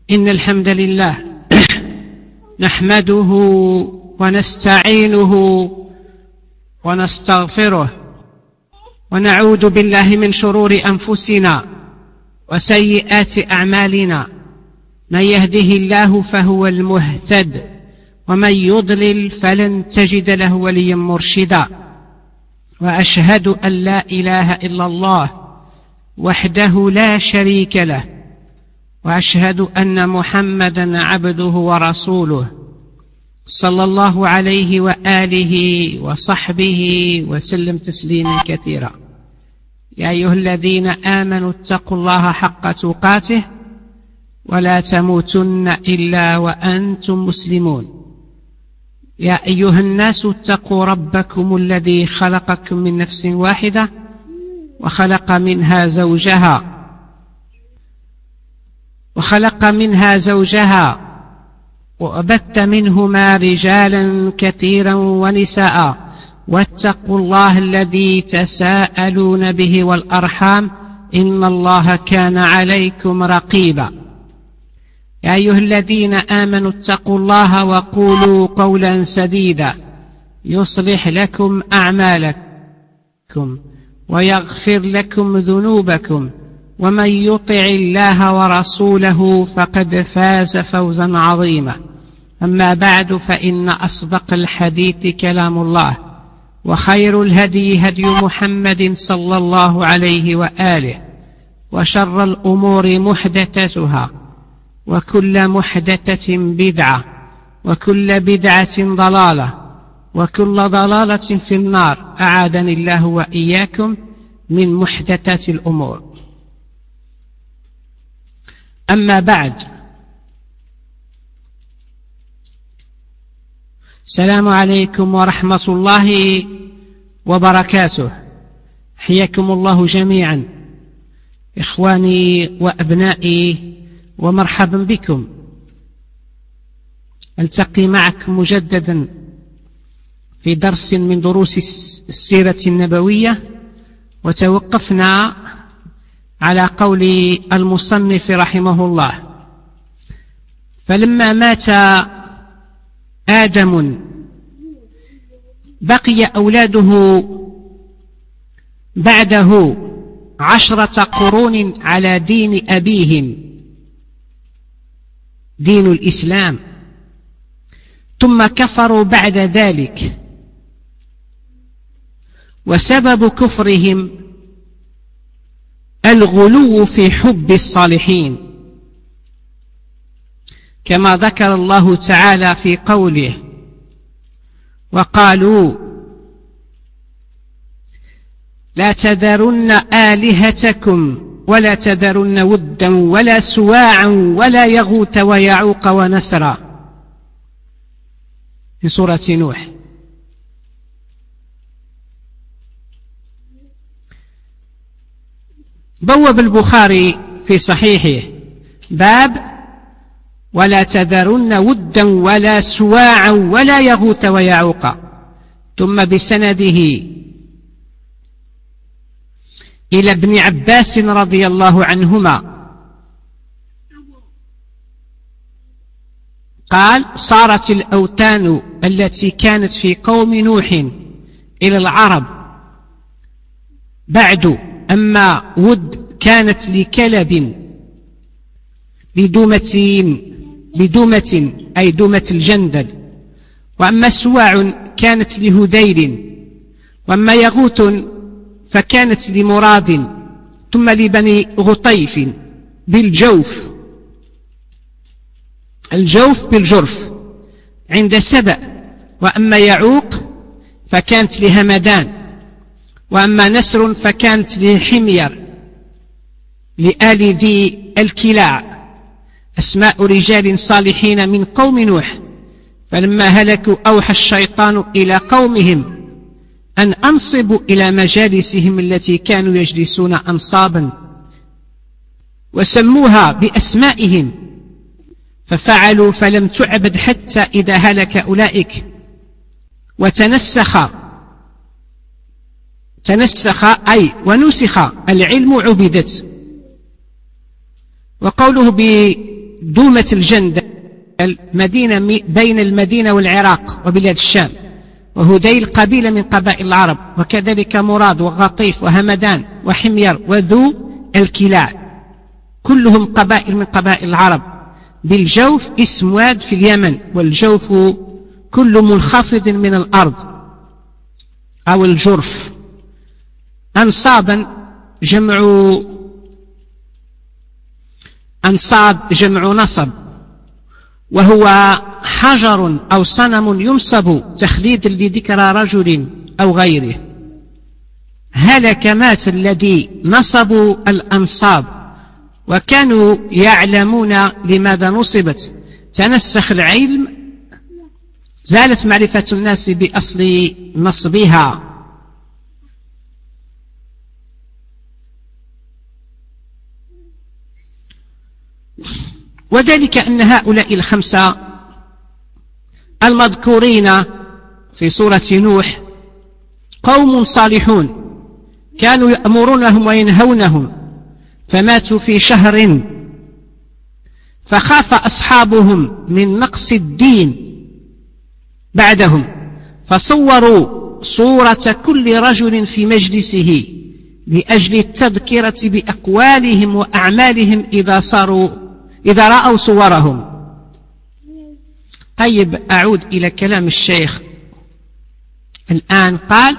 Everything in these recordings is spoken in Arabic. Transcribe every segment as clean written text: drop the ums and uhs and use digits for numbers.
إن الحمد لله نحمده ونستعينه ونستغفره ونعوذ بالله من شرور أنفسنا وسيئات أعمالنا. من يهده الله فهو المهتد ومن يضلل فلن تجد له وليا مرشدا. وأشهد أن لا إله إلا الله وحده لا شريك له، وأشهد أن محمدا عبده ورسوله صلى الله عليه وآله وصحبه وسلم تسليما كثيرا. يا أيها الذين آمنوا اتقوا الله حق تقاته ولا تموتن إلا وأنتم مسلمون. يا أيها الناس اتقوا ربكم الذي خلقكم من نفس واحدة وخلق منها زوجها وبث منهما رجالا كثيرا ونساء، واتقوا الله الذي تساءلون به والأرحام إن الله كان عليكم رقيبا. يا أيها الذين آمنوا اتقوا الله وقولوا قولا سديدا يصلح لكم أعمالكم ويغفر لكم ذنوبكم، ومن يطع الله ورسوله فقد فاز فوزا عظيما. أما بعد، فإن أصدق الحديث كلام الله، وخير الهدي هدي محمد صلى الله عليه وآله، وشر الأمور محدثاتها، وكل محدثة بدعة، وكل بدعة ضلالة، وكل ضلالة في النار. أعاذني الله وإياكم من محدثات الأمور. أما بعد، السلام عليكم ورحمة الله وبركاته. حياكم الله جميعا إخواني وأبنائي، ومرحبا بكم. ألتقي معكم مجددا في درس من دروس السيرة النبوية، وتوقفنا على قول المصنف رحمه الله: فلما مات آدم بقي أولاده بعده 10 قرون على دين أبيهم، دين الإسلام، ثم كفروا بعد ذلك. وسبب كفرهم الغلو في حب الصالحين، كما ذكر الله تعالى في قوله: وقالوا لا تذرن آلهتكم ولا تذرن ودا ولا سواعا ولا يغوث ويعوق ونسرا، في سورة نوح. بوب البخاري في صحيحه باب ولا تذرن ودا ولا سواعا ولا يغوث ويعوق، ثم بسنده إلى ابن عباس رضي الله عنهما قال: صارت الأوثان التي كانت في قوم نوح إلى العرب بعد، أما ود كانت لكلب بدومة أي دومة الجندل، وأما سواع كانت لهذيل، وأما يغوث فكانت لمراد، ثم لبني غطيف بالجوف، الجوف بالجرف عند سبأ، وأما يعوق فكانت لهمدان، وأما نسر فكانت لحمير لآل ذي الكلاع، أسماء رجال صالحين من قوم نوح. فلما هلكوا أوحى الشيطان إلى قومهم أن أنصبوا إلى مجالسهم التي كانوا يجلسون أنصابا، وسموها بأسمائهم، ففعلوا فلم تعبد حتى إذا هلك أولئك، وتنسخ أي ونسخ العلم عبدت. وقوله دومة الجندل مدينة بين المدينة والعراق وبلاد الشام، وهذيل قبيلة من قبائل العرب، وكذلك مراد وغطيف وهمدان وحمير وذو الكلاع، كلهم قبائل من قبائل العرب. بالجوف اسم واد في اليمن، والجوف كل منخفض من الأرض أو الجرف. أنصابا أنصاب جمع نصب، وهو حجر أو صنم ينصب تخليدا لذكرى رجل أو غيره. هلك مات الذي نصبوا الأنصاب، وكانوا يعلمون لماذا نصبت. تنسخ العلم، زالت معرفة الناس بأصل نصبها. وذلك أن هؤلاء الخمسة المذكورين في سورة نوح قوم صالحون كانوا يأمرونهم وينهونهم، فماتوا في شهر، فخاف أصحابهم من نقص الدين بعدهم، فصوروا صورة كل رجل في مجلسه لأجل التذكرة بأقوالهم وأعمالهم إذا رأوا صورهم. طيب، أعود إلى كلام الشيخ الآن. قال: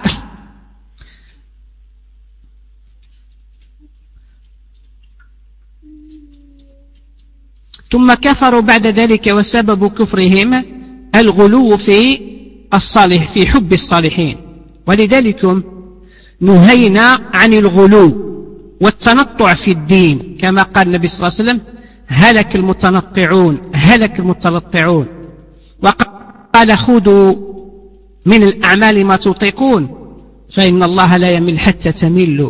ثم كفروا بعد ذلك، وسبب كفرهم الغلو في حب الصالحين. ولذلك نهينا عن الغلو والتنطع في الدين، كما قال النبي صلى الله عليه وسلم: هلك المتنطعون، هلك المتنطعون. وقال: خذوا من الأعمال ما تطيقون، فإن الله لا يمل حتى تملوا.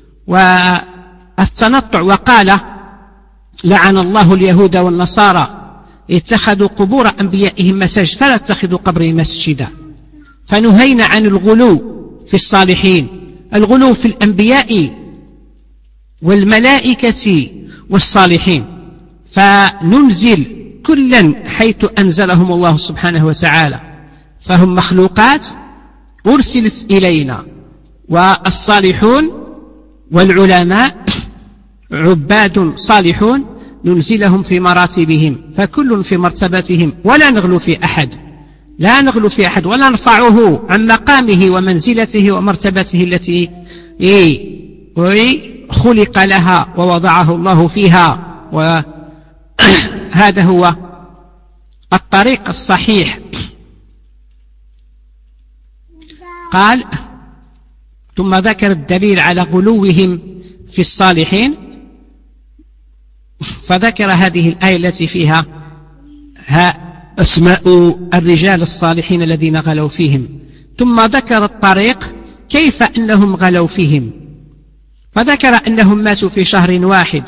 والتنطع، وقال: لعن الله اليهود والنصارى اتخذوا قبور أنبيائهم مساجد فلا اتخذوا قبري مسجدا. فنهينا عن الغلو في الصالحين، الغلو في الأنبياء والملائكة والصالحين، فننزل كلا حيث أنزلهم الله سبحانه وتعالى، فهم مخلوقات أرسلت إلينا، والصالحون والعلماء عباد صالحون ننزلهم في مراتبهم، فكل في مرتبتهم، ولا نغلو في أحد، لا نغلو في أحد، ولا نرفعه عن مقامه ومنزلته ومرتبته التي خلق لها ووضعه الله فيها. وهذا هو الطريق الصحيح. قال: ثم ذكر الدليل على غلوهم في الصالحين، فذكر هذه الآية التي فيها أسماء الرجال الصالحين الذين غلوا فيهم، ثم ذكر الطريق كيف أنهم غلوا فيهم، فذكر أنهم ماتوا في شهر واحد.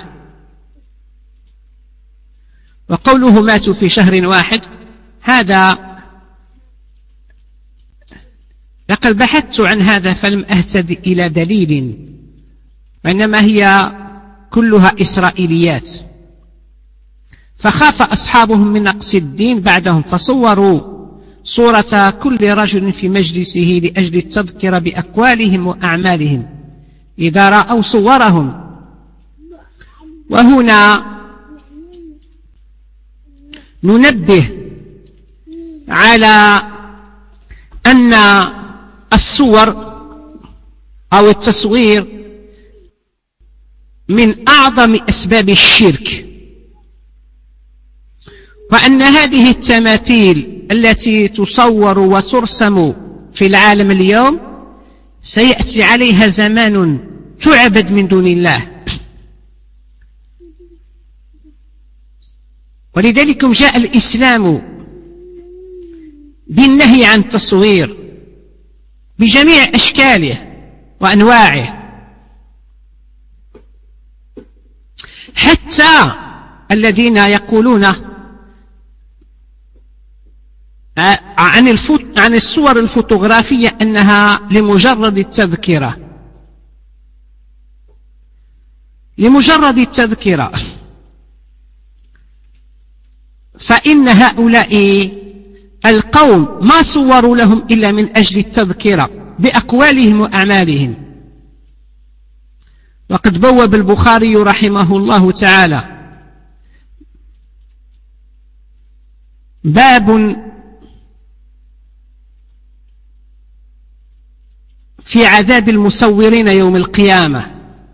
وقوله ماتوا في شهر واحد، هذا لقد بحثت عن هذا فلم أهتد إلى دليل، وإنما هي كلها إسرائيليات. فخاف أصحابهم من نقص الدين بعدهم، فصوروا صورة كل رجل في مجلسه لأجل التذكر بأقوالهم وأعمالهم إذا رأوا صورهم. وهنا ننبه على أن الصور أو التصوير من أعظم أسباب الشرك، وأن هذه التماثيل التي تصور وترسم في العالم اليوم سيأتي عليها زمان تعبد من دون الله. ولذلك جاء الإسلام بالنهي عن التصوير بجميع أشكاله وأنواعه، حتى الذين يقولون عن الصور الفوتوغرافية أنها لمجرد التذكرة، لمجرد التذكرة. فإن هؤلاء القوم ما صوروا لهم إلا من أجل التذكرة بأقوالهم وأعمالهم. وقد بوب البخاري رحمه الله تعالى باب في عذاب المصورين يوم القيامة.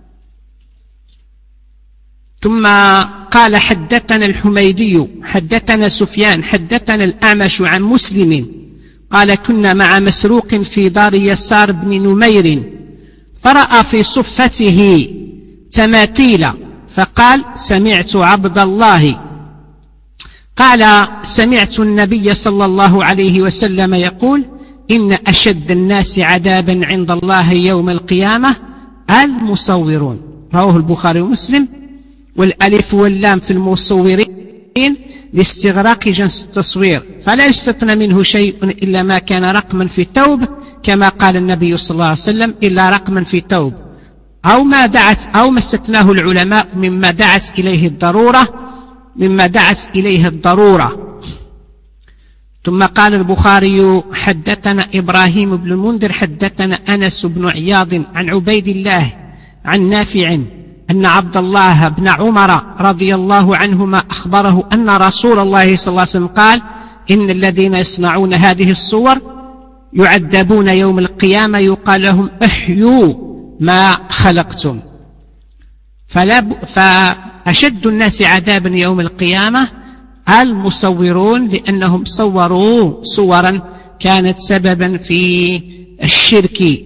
ثم قال حدثنا الحميدي حدثنا سفيان حدثنا الأعمش عن مسلم قال كنا مع مسروق في دار يسار بن نمير فرأى في صفته تماثيل فقال سمعت عبد الله قال سمعت النبي صلى الله عليه وسلم يقول إن أشد الناس عذابا عند الله يوم القيامة المصورون. رواه البخاري ومسلم. والألف واللام في المصورين لاستغراق جنس التصوير، فلا يستثنى منه شيء إلا ما كان رقما في التوب، كما قال النبي صلى الله عليه وسلم إلا رقما في التوب، أو ما استثناه العلماء مما دعت إليه الضرورة. ثم قال البخاري حدثنا إبراهيم بن المنذر حدثنا أنس بن عياض عن عبيد الله عن نافع أن عبد الله بن عمر رضي الله عنهما أخبره أن رسول الله صلى الله عليه وسلم قال إن الذين يصنعون هذه الصور يعذبون يوم القيامة يقال لهم احيوا ما خلقتم. فأشد الناس عذابا يوم القيامة المصورون، لأنهم صوروا صورا كانت سببا في الشرك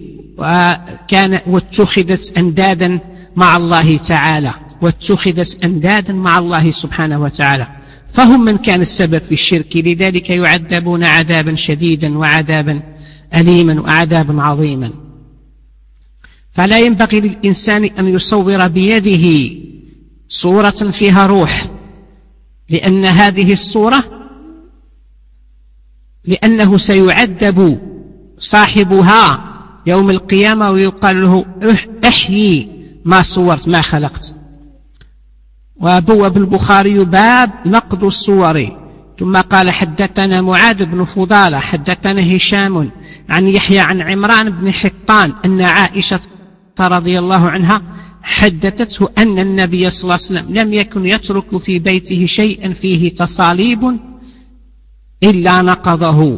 واتخذت أندادا مع الله تعالى، واتخذت أندادا مع الله سبحانه وتعالى، فهم من كان السبب في الشرك، لذلك يعذبون عذابا شديدا وعذابا أليما وعذابا عظيما. فلا ينبغي للإنسان أن يصور بيده صورة فيها روح، لأن هذه الصورة لأنه سيعذب صاحبها يوم القيامة ويقال له احيي ما صورت ما خلقت. وبوب البخاري باب نقد الصور. ثم قال حدثنا معاذ بن فضالة حدثنا هشام عن يحيى عن عمران بن حطان أن عائشة رضي الله عنها حدثته أن النبي صلى الله عليه وسلم لم يكن يترك في بيته شيئا فيه تصاليب إلا نقضه.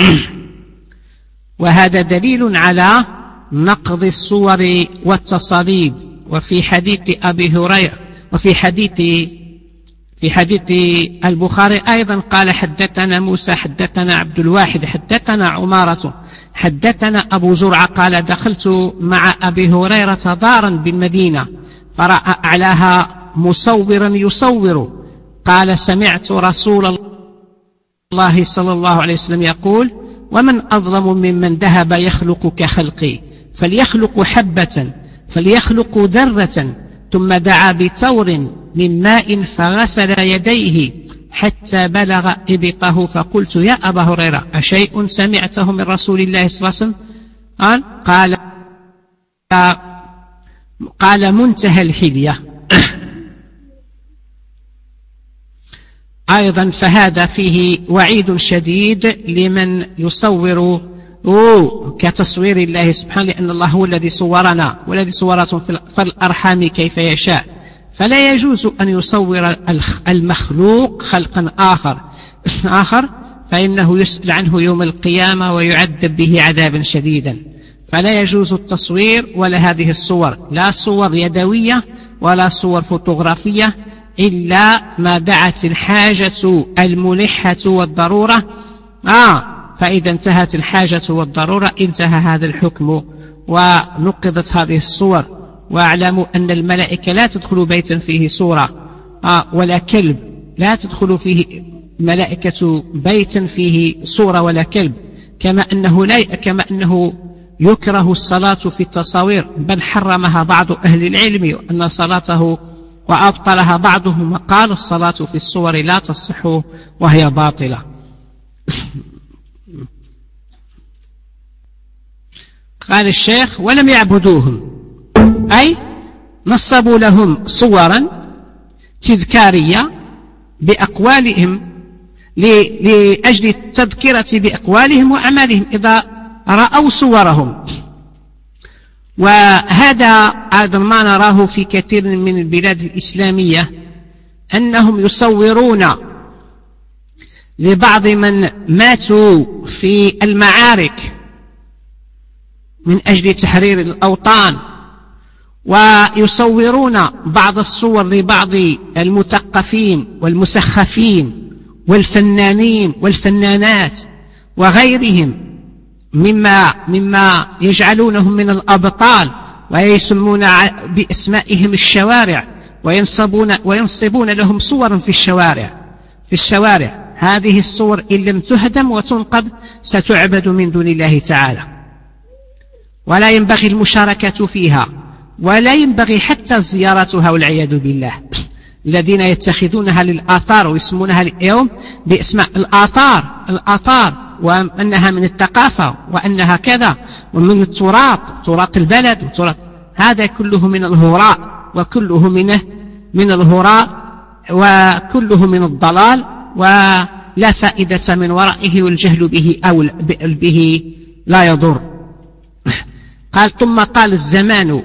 وهذا دليل على نقض الصور والتصاليب. وفي حديث أبي هريرة وفي حديث البخاري أيضا قال حدثنا موسى حدثنا عبد الواحد حدثنا عمارة حدثنا أبو زرعة قال دخلت مع أبي هريرة دارا بالمدينة فرأى أعلاها مصورا يصور، قال سمعت رسول الله صلى الله عليه وسلم يقول ومن أظلم ممن ذهب يخلق كخلقي، فليخلق حبة فليخلق ذرة، ثم دعا بتور من ماء فغسل يديه حتى بلغ إبطه، فقلت يا أبا هريرة أشيء سمعته من رسول الله صلى الله عليه وسلم؟ قال منتهى الحلية. أيضا فهذا فيه وعيد شديد لمن يصور كتصوير الله سبحانه، لأن الله هو الذي صورنا والذي صورته في الأرحام كيف يشاء، فلا يجوز أن يصور المخلوق خلقا آخر فإنه يسأل عنه يوم القيامة ويعذب به عذابا شديدا. فلا يجوز التصوير ولا هذه الصور، لا صور يدوية ولا صور فوتوغرافية، إلا ما دعت الحاجة الملحة والضرورة. فإذا انتهت الحاجة والضرورة انتهى هذا الحكم ونقضت هذه الصور. واعلموا أن الملائكة لا تدخل بيتا فيه صورة ولا كلب، لا تدخل فيه ملائكة بيتا فيه صورة ولا كلب، كما أنه يكره الصلاة في التصاوير، بل حرمها بعض أهل العلم أن صلاته وأبطلها بعضهم، قال الصلاة في الصور لا تصح وهي باطلة. قال الشيخ ولم يعبدوهم، أي نصبوا لهم صورا تذكارية بأقوالهم لأجل التذكرة بأقوالهم وأعمالهم إذا رأوا صورهم. وهذا أيضا ما نراه في كثير من البلاد الإسلامية، أنهم يصورون لبعض من ماتوا في المعارك من أجل تحرير الأوطان، ويصورون بعض الصور لبعض المثقفين والمسخفين والفنانين والفنانات وغيرهم مما يجعلونهم من الأبطال، ويسمون بأسمائهم الشوارع، وينصبون لهم صورا في الشوارع. هذه الصور إن لم تهدم وتنقض ستعبد من دون الله تعالى، ولا ينبغي المشاركة فيها، ولا ينبغي حتى زيارتها والعياذ بالله. الذين يتخذونها للآثار ويسمونها اليوم باسم الآثار، وأنها من الثقافة، وأنها كذا، ومن تراث البلد، هذا كله من الهراء، وكله من الهراء، وكله من الضلال، ولا فائدة من ورائه، والجهل به أو به لا يضر. قال ثم قال الزمان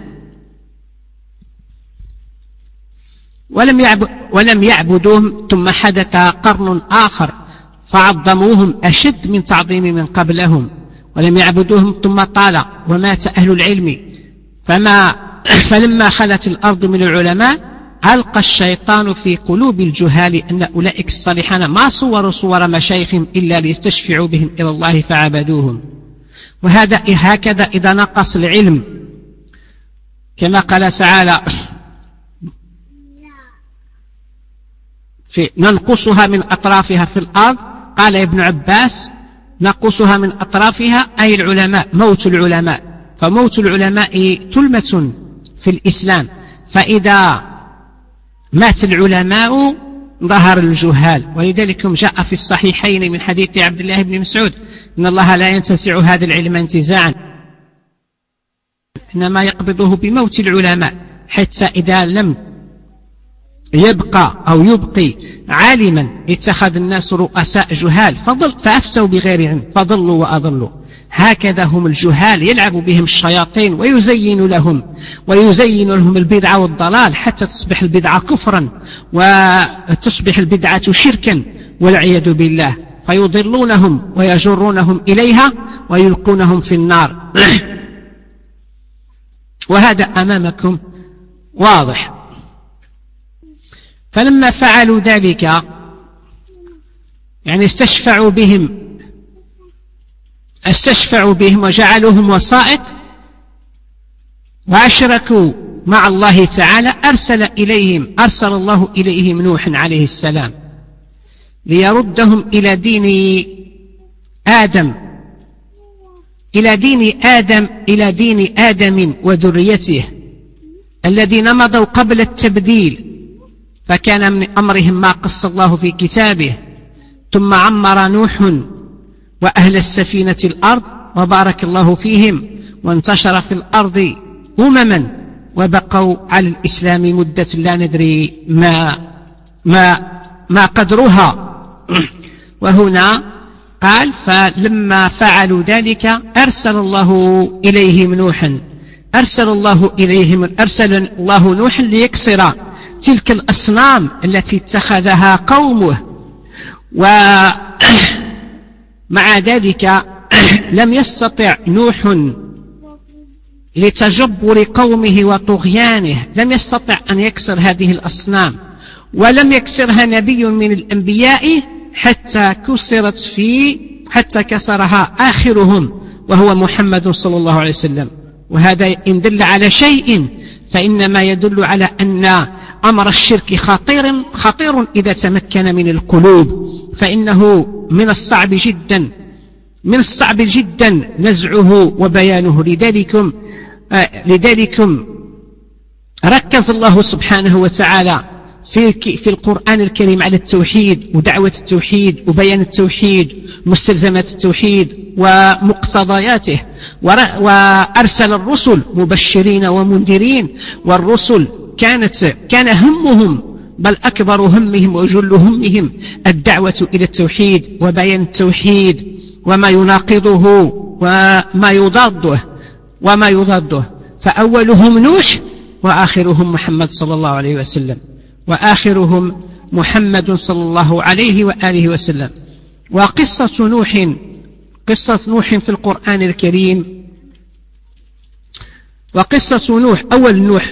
ولم يعبدوهم، ثم حدث قرن آخر فعظموهم أشد من تعظيم من قبلهم، ولم يعبدوهم ثم طال ومات أهل العلم، فلما خلت الأرض من العلماء ألقى الشيطان في قلوب الجهال أن أولئك الصالحين ما صوروا صور مشايخهم إلا ليستشفعوا بهم إلى الله فعبدوهم. هكذا إذا نقص العلم كما قال تعالى ننقصها من أطرافها في الأرض، قال ابن عباس نقصها من أطرافها أي العلماء، موت العلماء، فموت العلماء تلمة في الإسلام، فإذا مات العلماء ظهر الجهال. ولذلك جاء في الصحيحين من حديث عبد الله بن مسعود إن الله لا ينتزع هذا العلم انتزاعا، إنما يقبضه بموت العلماء، حتى إذا لم يبقى أو يبقي عالما اتخذ الناس رؤساء جهال فأفتوا بغير علم فضلوا وأضلوا. هكذا هم الجهال، يلعب بهم الشياطين ويزين لهم البدعة والضلال، حتى تصبح البدعة كفرا وتصبح البدعة شركا والعياذ بالله، فيضلونهم ويجرونهم إليها ويلقونهم في النار. وهذا أمامكم واضح. فلما فعلوا ذلك يعني استشفعوا بهم وجعلوهم وسائط وأشركوا مع الله تعالى، أرسل الله إليهم نوح عليه السلام ليردهم إلى دين آدم وذريته الذين مضوا قبل التبديل، فكان من أمرهم ما قص الله في كتابه. ثم عمر نوح وأهل السفينة الأرض وبارك الله فيهم، وانتشر في الأرض أمما وبقوا على الإسلام مدة لا ندري ما قدرها. وهنا قال فلما فعلوا ذلك أرسل الله إليهم نوحا ليكسر تلك الأصنام التي اتخذها قومه. ومع ذلك لم يستطع نوح لتجبر قومه وطغيانه، لم يستطع أن يكسر هذه الأصنام، ولم يكسرها نبي من الأنبياء حتى كسرها آخرهم وهو محمد صلى الله عليه وسلم. وهذا إن دل على شيء فإنما يدل على أن أمر الشرك خطير إذا تمكن من القلوب، فإنه من الصعب جدا نزعه وبيانه. لذلك ركز الله سبحانه وتعالى في القرآن الكريم على التوحيد ودعوة التوحيد وبيان التوحيد مستلزمات التوحيد ومقتضياته، وأرسل الرسل مبشرين ومنذرين. والرسل كان همهم بل أكبر همهم وجل همهم الدعوة إلى التوحيد وبيان التوحيد وما يناقضه وما يضاده فأولهم نوح وآخرهم محمد صلى الله عليه وسلم، وآخرهم محمد صلى الله عليه وآله وسلم. وقصة نوح في القرآن الكريم، وقصة نوح أول نوح،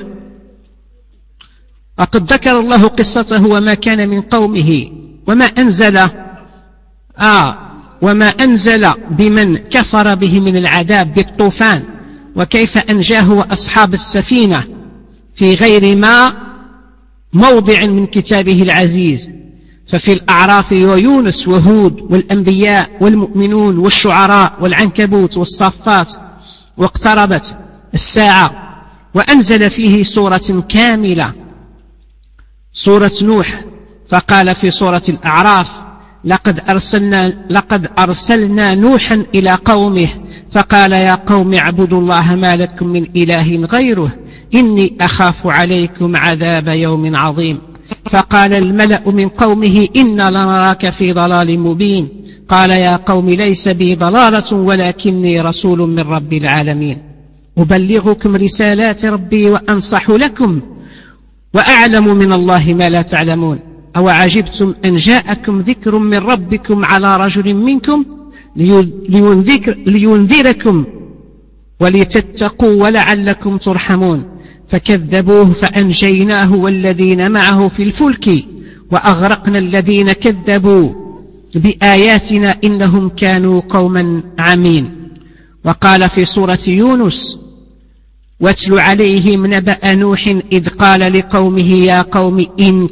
وقد ذكر الله قصته وما كان من قومه وما أنزل بمن كفر به من العذاب بالطوفان، وكيف أنجاه وأصحاب السفينة في غير ما موضع من كتابه العزيز. ففي الأعراف ويونس وهود والأنبياء والمؤمنون والشعراء والعنكبوت والصافات واقتربت الساعة. وأنزل فيه سورة كاملة سورة نوح، فقال في سورة الأعراف: لقد أرسلنا نوحا إلى قومه فقال يا قوم اعبدوا الله ما لكم من إله غيره إني أخاف عليكم عذاب يوم عظيم. فقال الملأ من قومه إنا لنراك في ضلال مبين. قال يا قوم ليس بي ضلالة ولكني رسول من رب العالمين أبلغكم رسالات ربي وأنصح لكم وأعلم من الله ما لا تعلمون. أو عجبتم أن جاءكم ذكر من ربكم على رجل منكم لينذركم ولتتقوا ولعلكم ترحمون. فكذبوه فأنجيناه والذين معه في الفلك وأغرقنا الذين كذبوا بآياتنا إنهم كانوا قوما عمين. وقال في سورة يونس: واتل عليهم نبأ نوح إذ قال لقومه يا قوم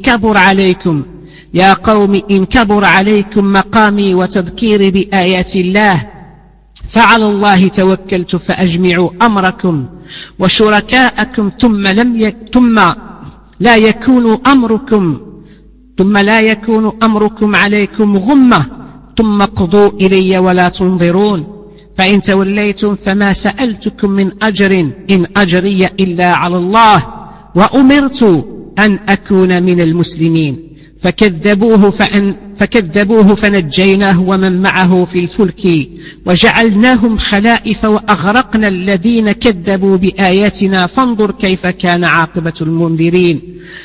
إن كبر عليكم مقامي وتذكيري بآيات الله فعلى الله توكلت فأجمعوا أمركم وشركاءكم ثم لا يكون أمركم عليكم غمة ثم اقضوا إلي ولا تنظرون. فإن توليتم فما سألتكم من أجر إن أجري إلا على الله وأمرت أن أكون من المسلمين. فكذبوه فنجيناه ومن معه في الفلك وجعلناهم خلائف وأغرقنا الذين كذبوا بآياتنا فانظر كيف كان عاقبة المنذرين.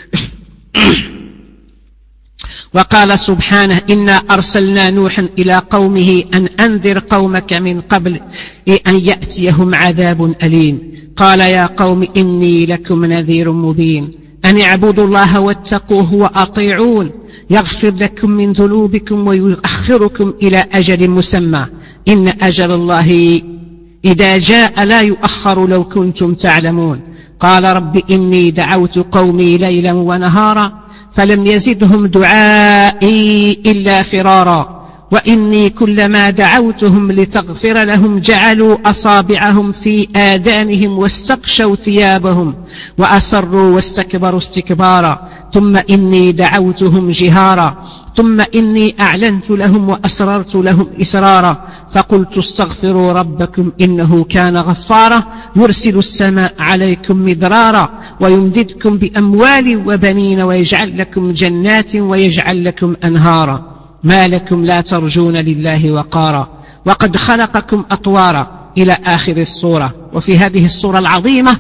وقال سبحانه: إنا أرسلنا نوحا إلى قومه أن أنذر قومك من قبل أن يأتيهم عذاب أليم. قال يا قوم إني لكم نذير مبين أن اعبدوا الله واتقوه وأطيعون يغفر لكم من ذنوبكم ويؤخركم إلى أجل مسمى إن أجل الله إذا جاء لا يؤخر لو كنتم تعلمون. قال رب إني دعوت قومي ليلا ونهارا فلم يزدهم دعائي إلا فرارا وإني كلما دعوتهم لتغفر لهم جعلوا أصابعهم في آذانهم واستغشوا ثيابهم وأصروا واستكبروا استكبارا ثم إني دعوتهم جهارا ثم إني أعلنت لهم وأسررت لهم إسرارا فقلت استغفروا ربكم إنه كان غفارا يرسل السماء عليكم مدرارا ويمددكم بأموال وبنين ويجعل لكم جنات ويجعل لكم أنهارا ما لكم لا ترجون لله وقارا وقد خلقكم أطوارا إلى آخر السورة. وفي هذه السورة العظيمة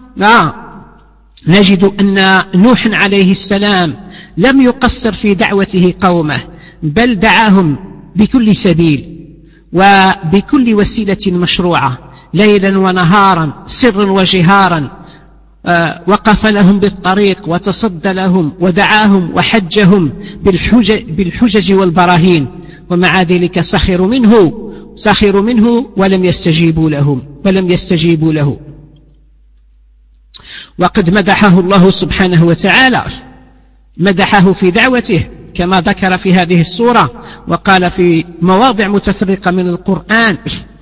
نجد أن نوح عليه السلام لم يقصر في دعوته قومه بل دعاهم بكل سبيل وبكل وسيلة مشروعة ليلا ونهارا سرا وجهارا وقف لهم بالطريق وتصدى لهم ودعاهم وحجهم بالحجج والبراهين ومع ذلك سخروا منه ولم يستجيبوا له. وقد مدحه الله سبحانه وتعالى مدحه في دعوته كما ذكر في هذه السورة وقال في مواضع متفرقة من القرآن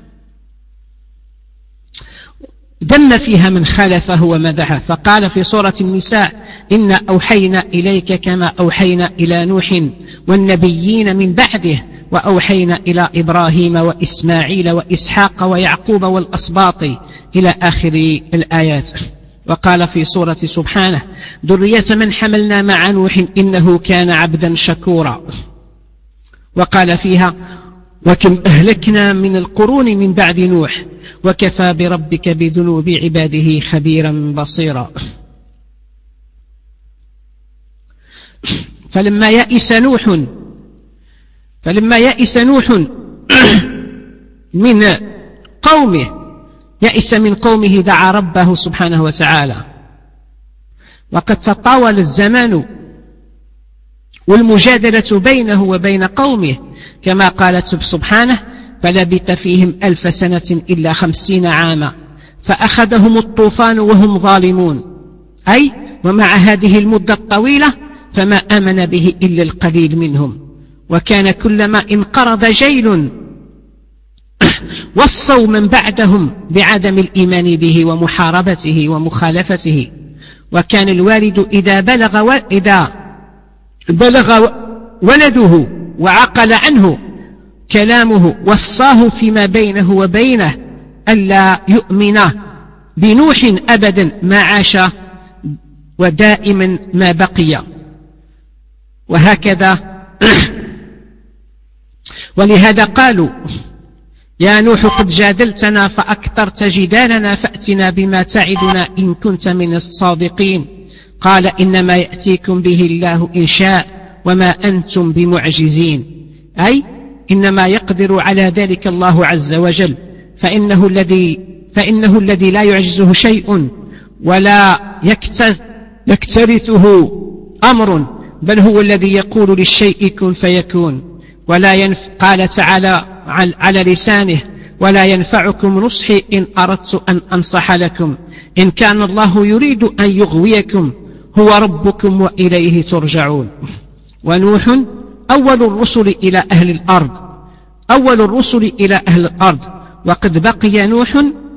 دم فيها من خالفه ومدحه. فقال في سورة النساء إنا أوحينا إليك كما أوحينا إلى نوح والنبيين من بعده وأوحينا إلى إبراهيم وإسماعيل وإسحاق ويعقوب والأسباط إلى آخر الآيات. وقال في سورة سبحانه: ذرية من حملنا مع نوح إنه كان عبدا شكورا. وقال فيها: وكم أهلكنا من القرون من بعد نوح وكفى بربك بذنوب عباده خبيرا بصيرا. فلما يئس نوح من قومه، يئس من قومه، دعا ربه سبحانه وتعالى. وقد تطاول الزمان والمجادلة بينه وبين قومه، كما قالت سبحانه: فلبث فيهم 1000 سنة إلا 50 عاما فأخذهم الطوفان وهم ظالمون. أي ومع هذه المدة الطويلة فما آمن به إلا القليل منهم، وكان كلما انقرض جيل وصوا من بعدهم بعدم الإيمان به ومحاربته ومخالفته. وكان الوالد إذا بلغ ولده وعقل عنه كلامه وصاه فيما بينه وبينه ألا يؤمن بنوح أبدا ما عاش ودائما ما بقي. وهكذا ولهذا قالوا: يا نوح قد جادلتنا فأكثرت جدالنا فأتنا بما تعدنا إن كنت من الصادقين. قال: إنما يأتيكم به الله إن شاء وما أنتم بمعجزين. أي إنما يقدر على ذلك الله عز وجل، فإنه الذي لا يعجزه شيء ولا يكترثه أمر، بل هو الذي يقول للشيء كن فيكون. قال تعالى على لسانه: ولا ينفعكم نصحي إن أردت أن أنصح لكم إن كان الله يريد أن يغويكم هو ربكم وإليه ترجعون. ونوح أول الرسل إلى أهل الأرض، وقد بقي نوح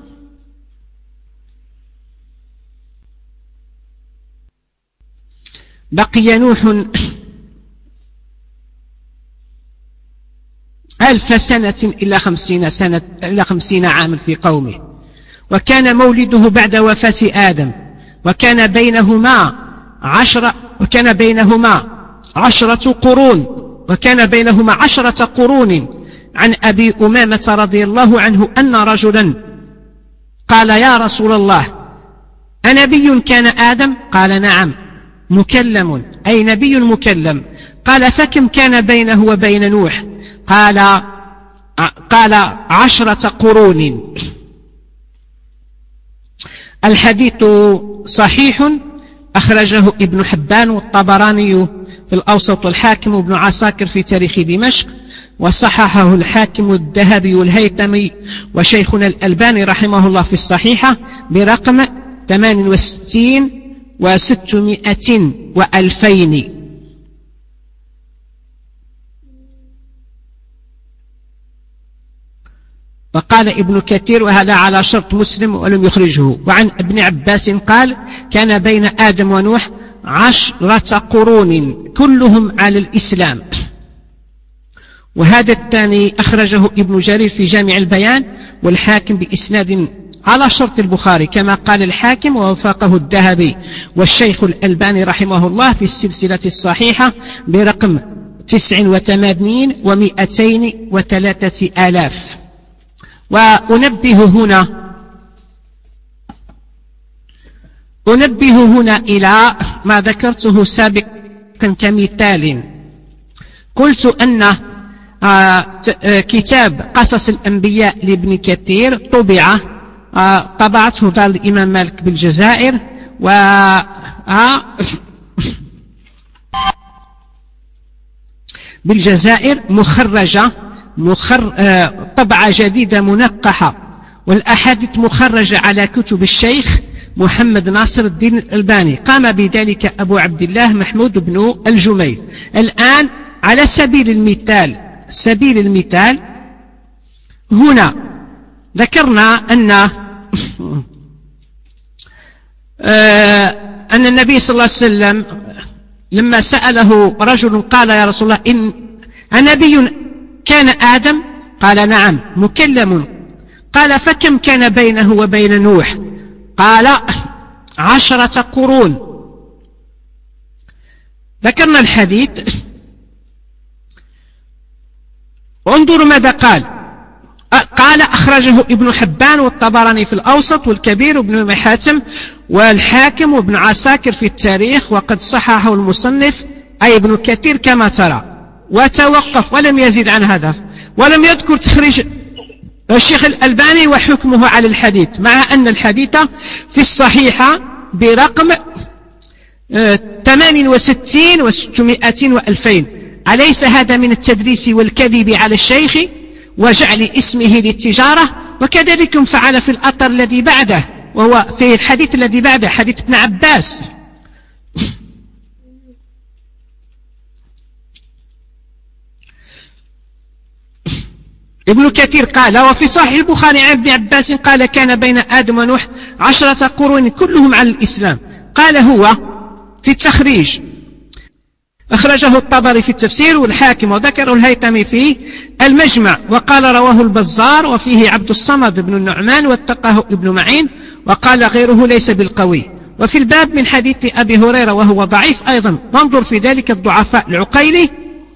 1000 سنة إلى 50 عاما في قومه. وكان مولده بعد وفاة آدم، وكان بينهما 10 قرون. عن أبي أمامة رضي الله عنه أن رجلا قال: يا رسول الله، أنبي كان آدم؟ قال: نعم، مكلم، أي نبي مكلم. قال: فكم كان بينه وبين نوح؟ قال 10 قرون. الحديث صحيح، أخرجه ابن حبان والطبراني في الأوسط والحاكم وابن عساكر في تاريخ دمشق، وصححه الحاكم والذهبي والهيثمي وشيخنا الألباني رحمه الله في الصحيحة برقم 68 و600 و2000. وقال ابن كثير: وهذا على شرط مسلم ولم يخرجه. وعن ابن عباس قال: كان بين آدم ونوح 10 قرون كلهم على الإسلام. وهذا الثاني أخرجه ابن جرير في جامع البيان والحاكم بإسناد على شرط البخاري، كما قال الحاكم ووافقه الذهبي والشيخ الألباني رحمه الله في السلسلة الصحيحة برقم 89 و203 آلاف. وأنبه هنا إلى ما ذكرته سابقا كمثال. قلت أن كتاب قصص الأنبياء لابن كثير طبعته دار الإمام مالك بالجزائر، مخرجة طبعة جديدة منقحة، والأحاديث مخرجة على كتب الشيخ محمد ناصر الدين الألباني. قام بذلك أبو عبد الله محمود بن الجميل. الآن على سبيل المثال هنا ذكرنا أن النبي صلى الله عليه وسلم لما سأله رجل قال: يا رسول الله، إن أنبي كان آدم؟ قال: نعم، مكلم. قال: فكم كان بينه وبين نوح؟ قال 10 قرون. ذكرنا الحديث، وانظروا ماذا قال. أخرجه ابن حبان والطبراني في الأوسط والكبير وابن أبي حاتم والحاكم وابن عساكر في التاريخ، وقد صححه المصنف أي ابن كثير كما ترى، وتوقف ولم يزيد عن هذا، ولم يذكر تخريج الشيخ الألباني وحكمه على الحديث، مع أن الحديث في الصحيحة برقم 68 و600 و2000. أليس هذا من التدريس والكذب على الشيخ وجعل اسمه للتجارة؟ وكذلك فعل في الأثر الذي بعده، وهو في الحديث الذي بعده حديث ابن عباس. ابن كثير قال: وفي صحيح البخاري عن ابن عباس قال: كان بين آدم ونوح 10 قرون كلهم على الإسلام. قال هو في التخريج، أخرجه الطبري في التفسير والحاكم، وذكره الهيثمي في المجمع، وقال رواه البزار وفيه عبد الصمد بن النعمان واتقاه ابن معين، وقال غيره ليس بالقوي. وفي الباب من حديث أبي هريرة وهو ضعيف أيضا، وانظر في ذلك الضعفاء العقيلي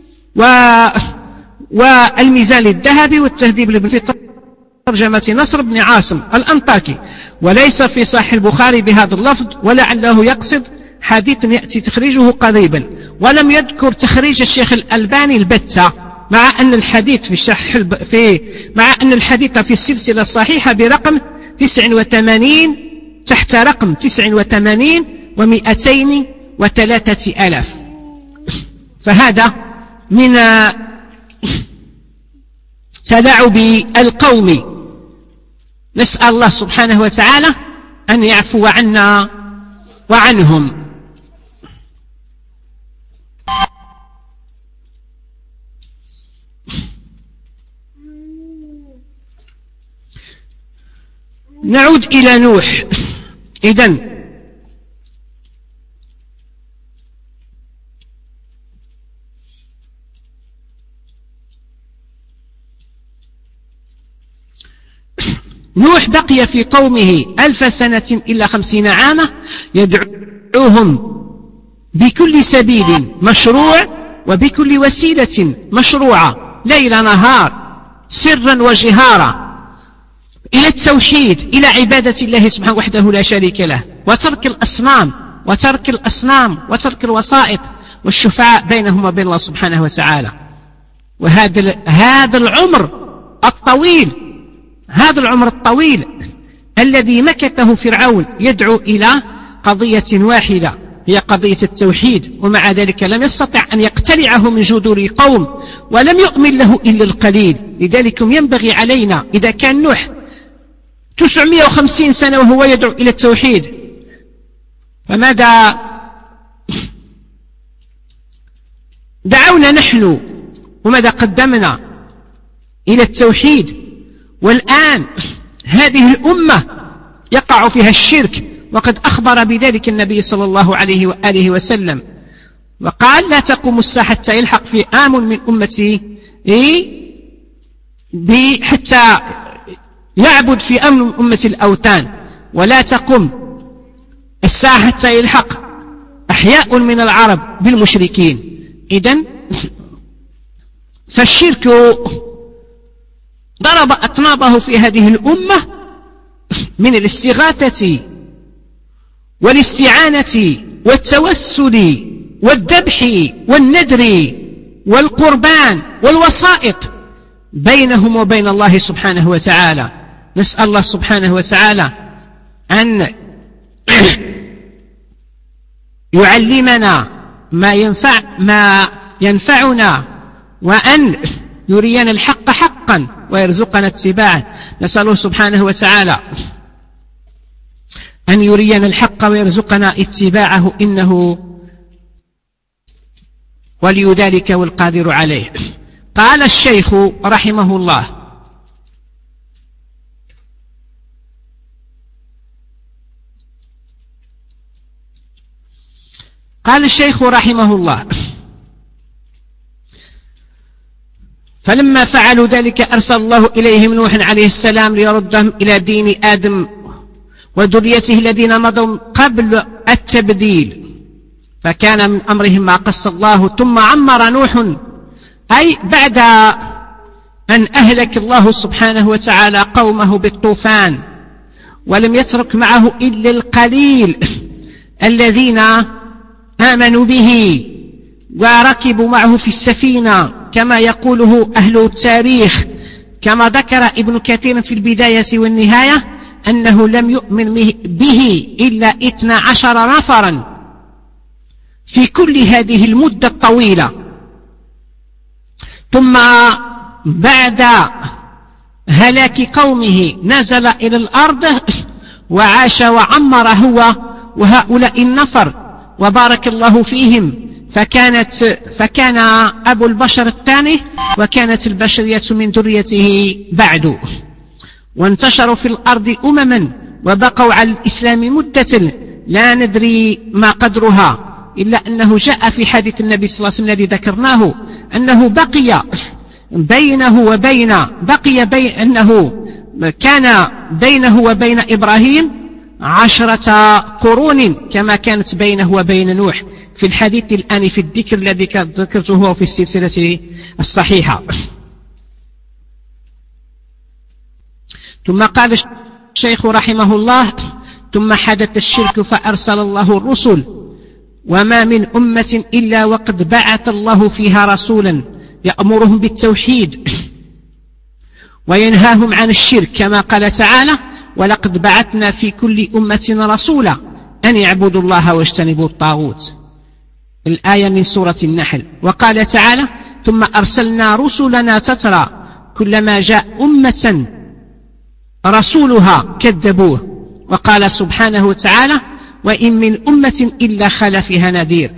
والميزان الذهبي والتهذيب لابن في ترجمة نصر بن عاصم الأنطاكي. وليس في صحيح البخاري بهذا اللفظ، ولعله يقصد حديث يأتي تخريجه قريبا. ولم يذكر تخريج الشيخ الألباني البتة، مع أن الحديث مع أن الحديث في السلسلة الصحيحة برقم 89 تحت رقم 89 و203,000. فهذا من تلاعب القوم. نسأل الله سبحانه وتعالى أن يعفو عنا وعنهم. نعود إلى نوح. إذن نوح بقي في قومه 1000 سنة إلا 50 عاما، يدعوهم بكل سبيل مشروع وبكل وسيلة مشروعة، ليل نهار سرا وجهارا، إلى التوحيد، إلى عبادة الله سبحانه وحده لا شريك له، وترك الأصنام وترك الوسائط والشفعاء بينهم وبين الله سبحانه وتعالى. وهذا العمر الطويل الذي مكثه فرعون يدعو إلى قضية واحدة، هي قضية التوحيد، ومع ذلك لم يستطع أن يقتلعه من جذور قوم، ولم يؤمن له إلا القليل. لذلك ينبغي علينا، إذا كان نوح 950 سنة وهو يدعو إلى التوحيد، فماذا دعونا نحن وماذا قدمنا إلى التوحيد؟ والآن هذه الأمة يقع فيها الشرك، وقد أخبر بذلك النبي صلى الله عليه وآله وسلم، وقال: لا تقوم الساعة حتى يلحق في آم من أمتي حتى يعبد في أمن أمة الأوثان، ولا تقوم الساعة حتى يلحق أحياء من العرب بالمشركين. إذن فالشرك ضرب أطنابه في هذه الأمة من الاستغاثة والاستعانة والتوسل والذبح والنذر والقربان والوسائط بينهم وبين الله سبحانه وتعالى. نسأل الله سبحانه وتعالى أن يعلمنا ما ينفعنا، وأن يرينا الحق حقا ويرزقنا اتباعه. نسأله سبحانه وتعالى أن يرينا الحق ويرزقنا اتباعه، إنه ولي ذلك والقادر عليه. قال الشيخ رحمه الله: فلما فعلوا ذلك أرسل الله إليهم نوحا عليه السلام ليردهم إلى دين آدم وذريته الذين مضوا قبل التبديل، فكان من أمرهم ما قص الله. ثم عمر نوح، أي بعد أن أهلك الله سبحانه وتعالى قومه بالطوفان، ولم يترك معه إلا القليل الذين آمنوا به وركبوا معه في السفينة كما يقوله أهل التاريخ، كما ذكر ابن كثير في البداية والنهاية أنه لم يؤمن به إلا 12 نفرا في كل هذه المدة الطويلة. ثم بعد هلاك قومه نزل إلى الأرض وعاش وعمر هو وهؤلاء النفر وبارك الله فيهم، فكان أبو البشر الثاني، وكانت البشرية من ذريته بعد، وانتشروا في الأرض أمما وبقوا على الإسلام مدة لا ندري ما قدرها، إلا أنه جاء في حديث النبي صلى الله عليه وسلم الذي ذكرناه أنه كان بينه وبين إبراهيم 10 قرون كما كانت بينه وبين نوح في الحديث الآن في الذكر الذي ذكرته في السلسلة الصحيحة. ثم قال الشيخ رحمه الله: ثم حدث الشرك فأرسل الله الرسل، وما من أمة إلا وقد بعث الله فيها رسولا يأمرهم بالتوحيد وينهاهم عن الشرك، كما قال تعالى: ولقد بعثنا في كل أمة رسولا أن يعبدوا الله واجتنبوا الطاغوت، الآية من سورة النحل. وقال تعالى: ثم أرسلنا رسلنا تترى كلما جاء أمة رسولها كذبوه. وقال سبحانه وتعالى: وإن من أمة إلا خلا فيها نذير.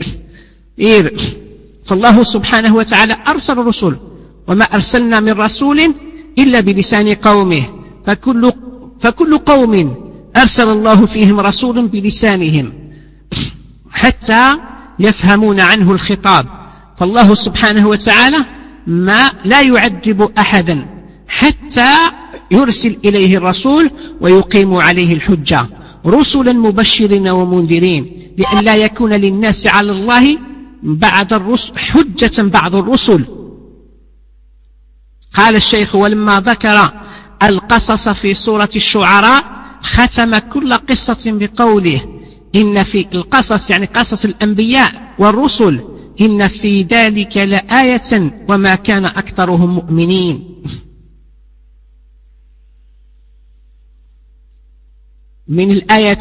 فالله سبحانه وتعالى أرسل الرسل، وما أرسلنا من رسول إلا بلسان قومه، فكل قوم أرسل الله فيهم رسول بلسانهم حتى يفهمون عنه الخطاب. فالله سبحانه وتعالى لا يعذب أحدا حتى يرسل إليه الرسول ويقيم عليه الحجة، رسلا مبشرين ومنذرين، لئلا يكون للناس على الله حجة بعد الرسل. قال الشيخ: ولما ذكر القصص في سورة الشعراء ختم كل قصة بقوله: إن في القصص، يعني قصص الأنبياء والرسل، إن في ذلك لآية وما كان أكثرهم مؤمنين. من الآية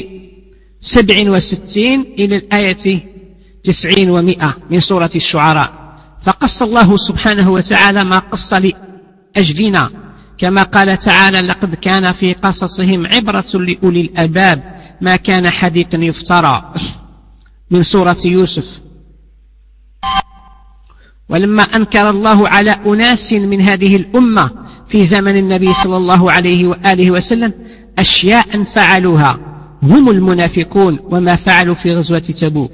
67 إلى الآية 90 و100 من سورة الشعراء. فقص الله سبحانه وتعالى ما قص لأجلنا، كما قال تعالى: لقد كان في قصصهم عبرة لأولي الألباب ما كان حديثا يفترى، من سورة يوسف. ولما أنكر الله على أناس من هذه الأمة في زمن النبي صلى الله عليه وآله وسلم أشياء فعلوها هم المنافقون، وما فعلوا في غزوة تبوك.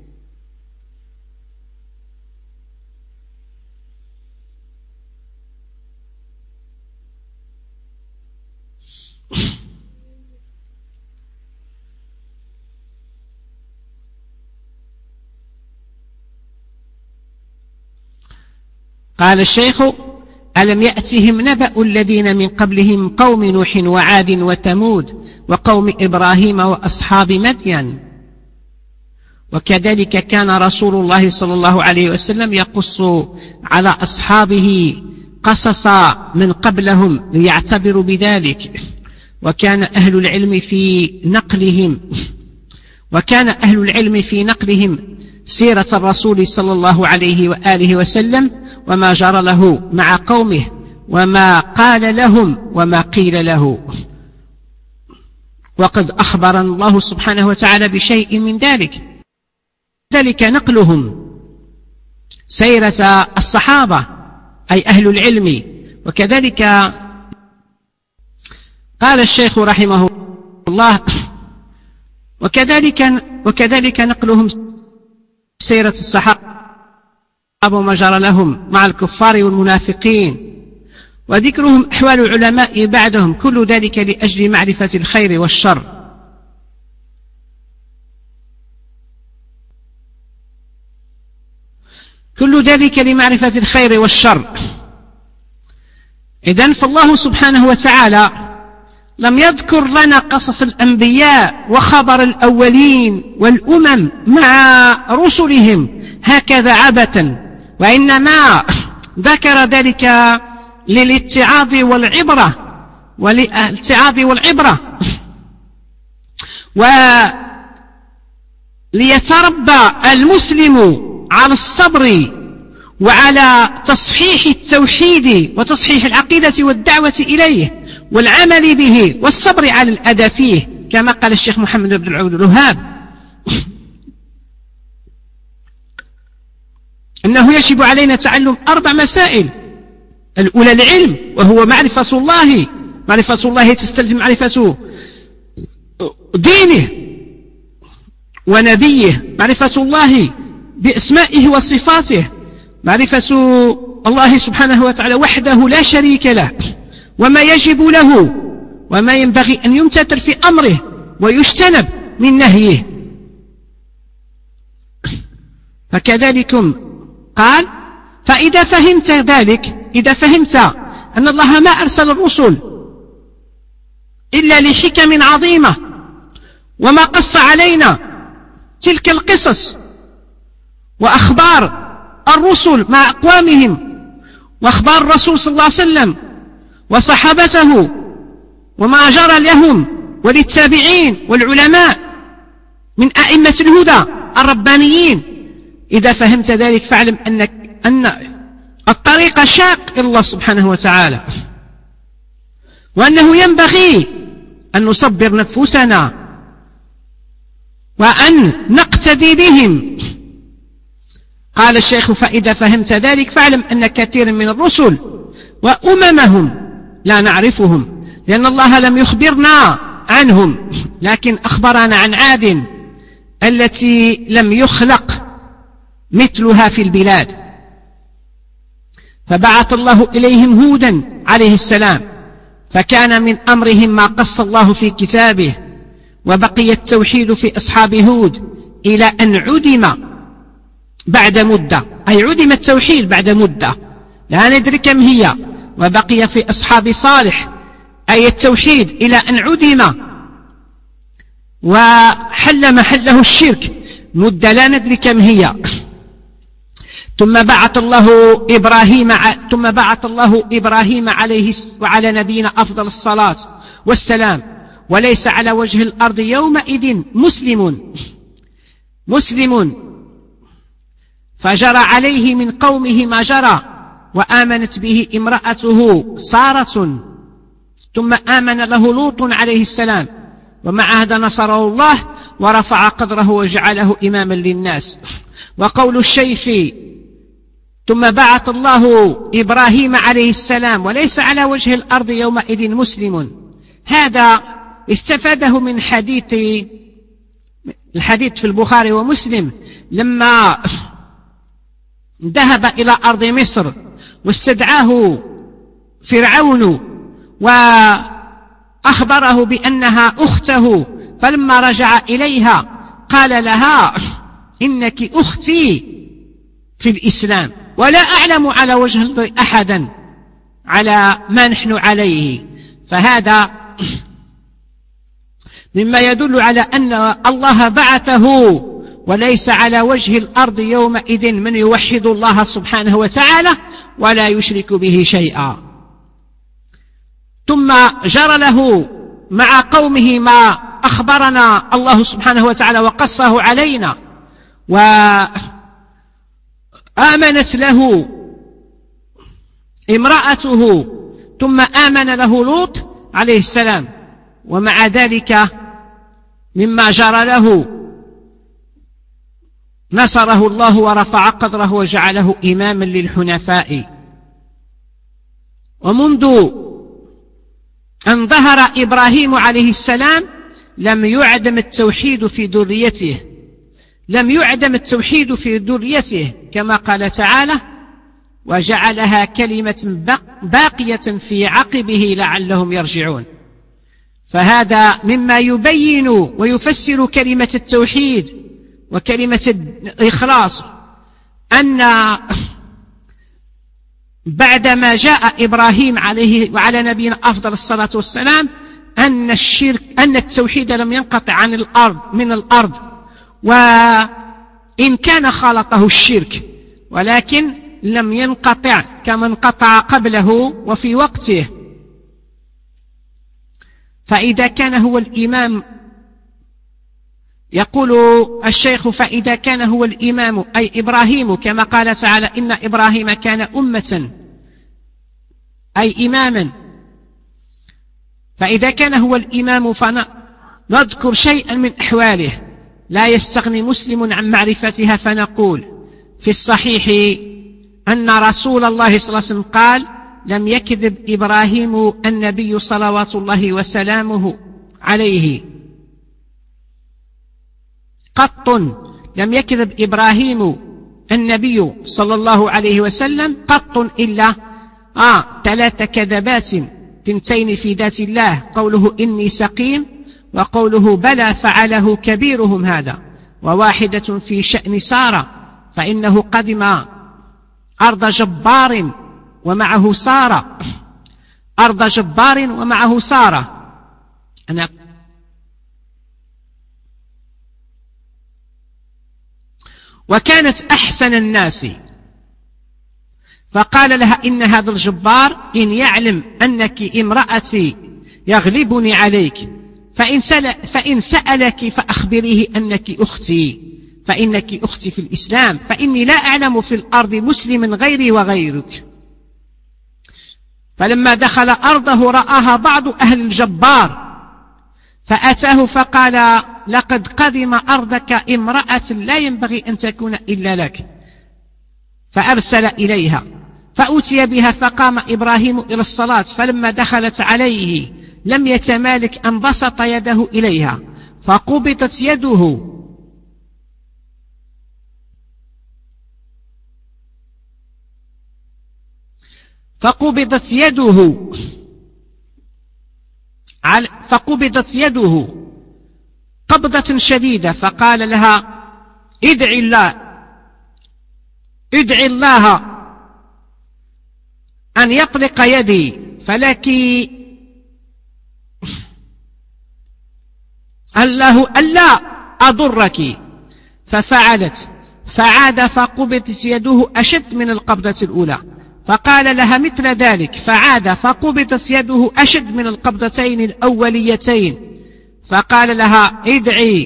قال الشيخ: ألم يأتهم نبأ الذين من قبلهم قوم نوح وعاد وثمود وقوم إبراهيم وأصحاب مدين. وكذلك كان رسول الله صلى الله عليه وسلم يقص على أصحابه قصص من قبلهم ليعتبروا بذلك. وكان أهل العلم في نقلهم سيرة الرسول صلى الله عليه وآله وسلم وما جرى له مع قومه وما قال لهم وما قيل له. وقد أخبر الله سبحانه وتعالى بشيء من ذلك نقلهم سيرة الصحابة أي أهل العلم. وكذلك قال الشيخ رحمه الله: وكذلك نقلهم سيرة الصحابة وما جرى لهم مع الكفار والمنافقين وذكرهم أحوال العلماء بعدهم، كل ذلك لأجل معرفة الخير والشر. كل ذلك لمعرفة الخير والشر. إذن فالله سبحانه وتعالى لم يذكر لنا قصص الأنبياء وخبر الأولين والأمم مع رسلهم هكذا عبثا، وإنما ذكر ذلك للاتعاظ والعبرة وليتربى المسلم على الصبر وعلى تصحيح التوحيد وتصحيح العقيدة والدعوة إليه والعمل به والصبر على الأذى فيه، كما قال الشيخ محمد بن عبد الوهاب أنه يجب علينا تعلم 4 مسائل. الأولى العلم، وهو معرفة الله. معرفة الله تستلزم معرفة دينه ونبيه، معرفة الله بأسمائه وصفاته، معرفة الله سبحانه وتعالى وحده لا شريك له، وما يجب له وما ينبغي أن يمتثل في أمره ويجتنب من نهيه. فكذلك قال: فإذا فهمت ذلك، إذا فهمت أن الله ما أرسل الرسل إلا لحكم عظيمة، وما قص علينا تلك القصص وأخبار الرسل مع أقوامهم، وأخبار الرسول صلى الله عليه وسلم وصحابته وما جرى لهم وللتابعين والعلماء من أئمة الهدى الربانيين، إذا فهمت ذلك فاعلم أن الطريق شاق إلى الله سبحانه وتعالى، وأنه ينبغي أن نصبر نفوسنا وأن نقتدي بهم. قال الشيخ: فإذا فهمت ذلك فاعلم أن كثير من الرسل وأممهم لا نعرفهم، لأن الله لم يخبرنا عنهم، لكن أخبرنا عن عاد التي لم يخلق مثلها في البلاد، فبعث الله إليهم هودا عليه السلام، فكان من أمرهم ما قص الله في كتابه، وبقي التوحيد في أصحاب هود إلى أن عدم بعد مدة، أي عدم التوحيد بعد مدة لا ندري كم هي، وبقي في أصحاب صالح أي التوحيد إلى أن عدم وحل محله الشرك مدة لا ندري كم هي. ثم بعث الله إبراهيم عليه وعلى نبينا أفضل الصلاة والسلام، وليس على وجه الأرض يومئذ مسلم فجرى عليه من قومه ما جرى، وآمنت به امرأته سارة، ثم آمن له لوط عليه السلام، ومع هذا نصره الله ورفع قدره وجعله إماما للناس. وقول الشيخ: ثم بعث الله إبراهيم عليه السلام وليس على وجه الأرض يومئذ مسلم، هذا استفاده من الحديث في البخاري ومسلم لما ذهب إلى أرض مصر واستدعاه فرعون وأخبره بأنها أخته، فلما رجع إليها قال لها: إنك أختي في الإسلام، ولا أعلم على وجه الأرض أحدا على ما نحن عليه. فهذا مما يدل على أن الله بعثه، وليس على وجه الأرض يومئذ من يوحد الله سبحانه وتعالى ولا يشرك به شيئا. ثم جرى له مع قومه ما أخبرنا الله سبحانه وتعالى وقصه علينا، وآمنت له امرأته، ثم آمن له لوط عليه السلام، ومع ذلك مما جرى له نصره الله ورفع قدره وجعله إماما للحنفاء. ومنذ أن ظهر إبراهيم عليه السلام لم يعدم التوحيد في ذريته، كما قال تعالى: وجعلها كلمة باقية في عقبه لعلهم يرجعون. فهذا مما يبين ويفسر كلمة التوحيد وكلمة الإخلاص، أن بعدما جاء إبراهيم عليه وعلى نبينا أفضل الصلاة والسلام أن التوحيد لم ينقطع من الأرض، وإن كان خالطه الشرك، ولكن لم ينقطع كما انقطع قبله وفي وقته. فإذا كان هو الإمام، يقول الشيخ، فإذا كان هو الإمام أي إبراهيم، كما قال تعالى إن إبراهيم كان أمة أي إماما، فإذا كان هو الإمام فنذكر شيئا من أحواله لا يستغني مسلم عن معرفتها. فنقول في الصحيح أن رسول الله صلى الله عليه وسلم قال لم يكذب إبراهيم النبي صلوات الله وسلامه عليه قط، لم يكذب إبراهيم النبي صلى الله عليه وسلم قط إلا 3 كذبات، 2 في ذات الله، قوله إني سقيم، وقوله بلى فعله كبيرهم هذا، وواحدة في شأن سارة فإنه قدم أرض جبار ومعه سارة، أرض جبار ومعه سارة. وكانت أحسن الناس، فقال لها إن هذا الجبار إن يعلم أنك امرأتي يغلبني عليك فإن سألك فأخبريه أنك أختي، فإنك أختي في الإسلام، فإني لا أعلم في الأرض مسلم غيري وغيرك. فلما دخل أرضه رآها بعض أهل الجبار فأتاه فقال لقد قدم أرضك امرأة لا ينبغي أن تكون إلا لك، فأرسل إليها فأتي بها، فقام إبراهيم إلى الصلاة، فلما دخلت عليه لم يتمالك أن بسط يده إليها فقبضت يده فقبضت يده قبضة شديدة، فقال لها ادعي الله أن يطلق يدي فلك الله ألا أضرك. ففعلت، فعاد فقبضت يده أشد من القبضة الأولى، فقال لها مثل ذلك، فعاد فقبضت يده أشد من القبضتين الأوليتين، فقال لها ادعي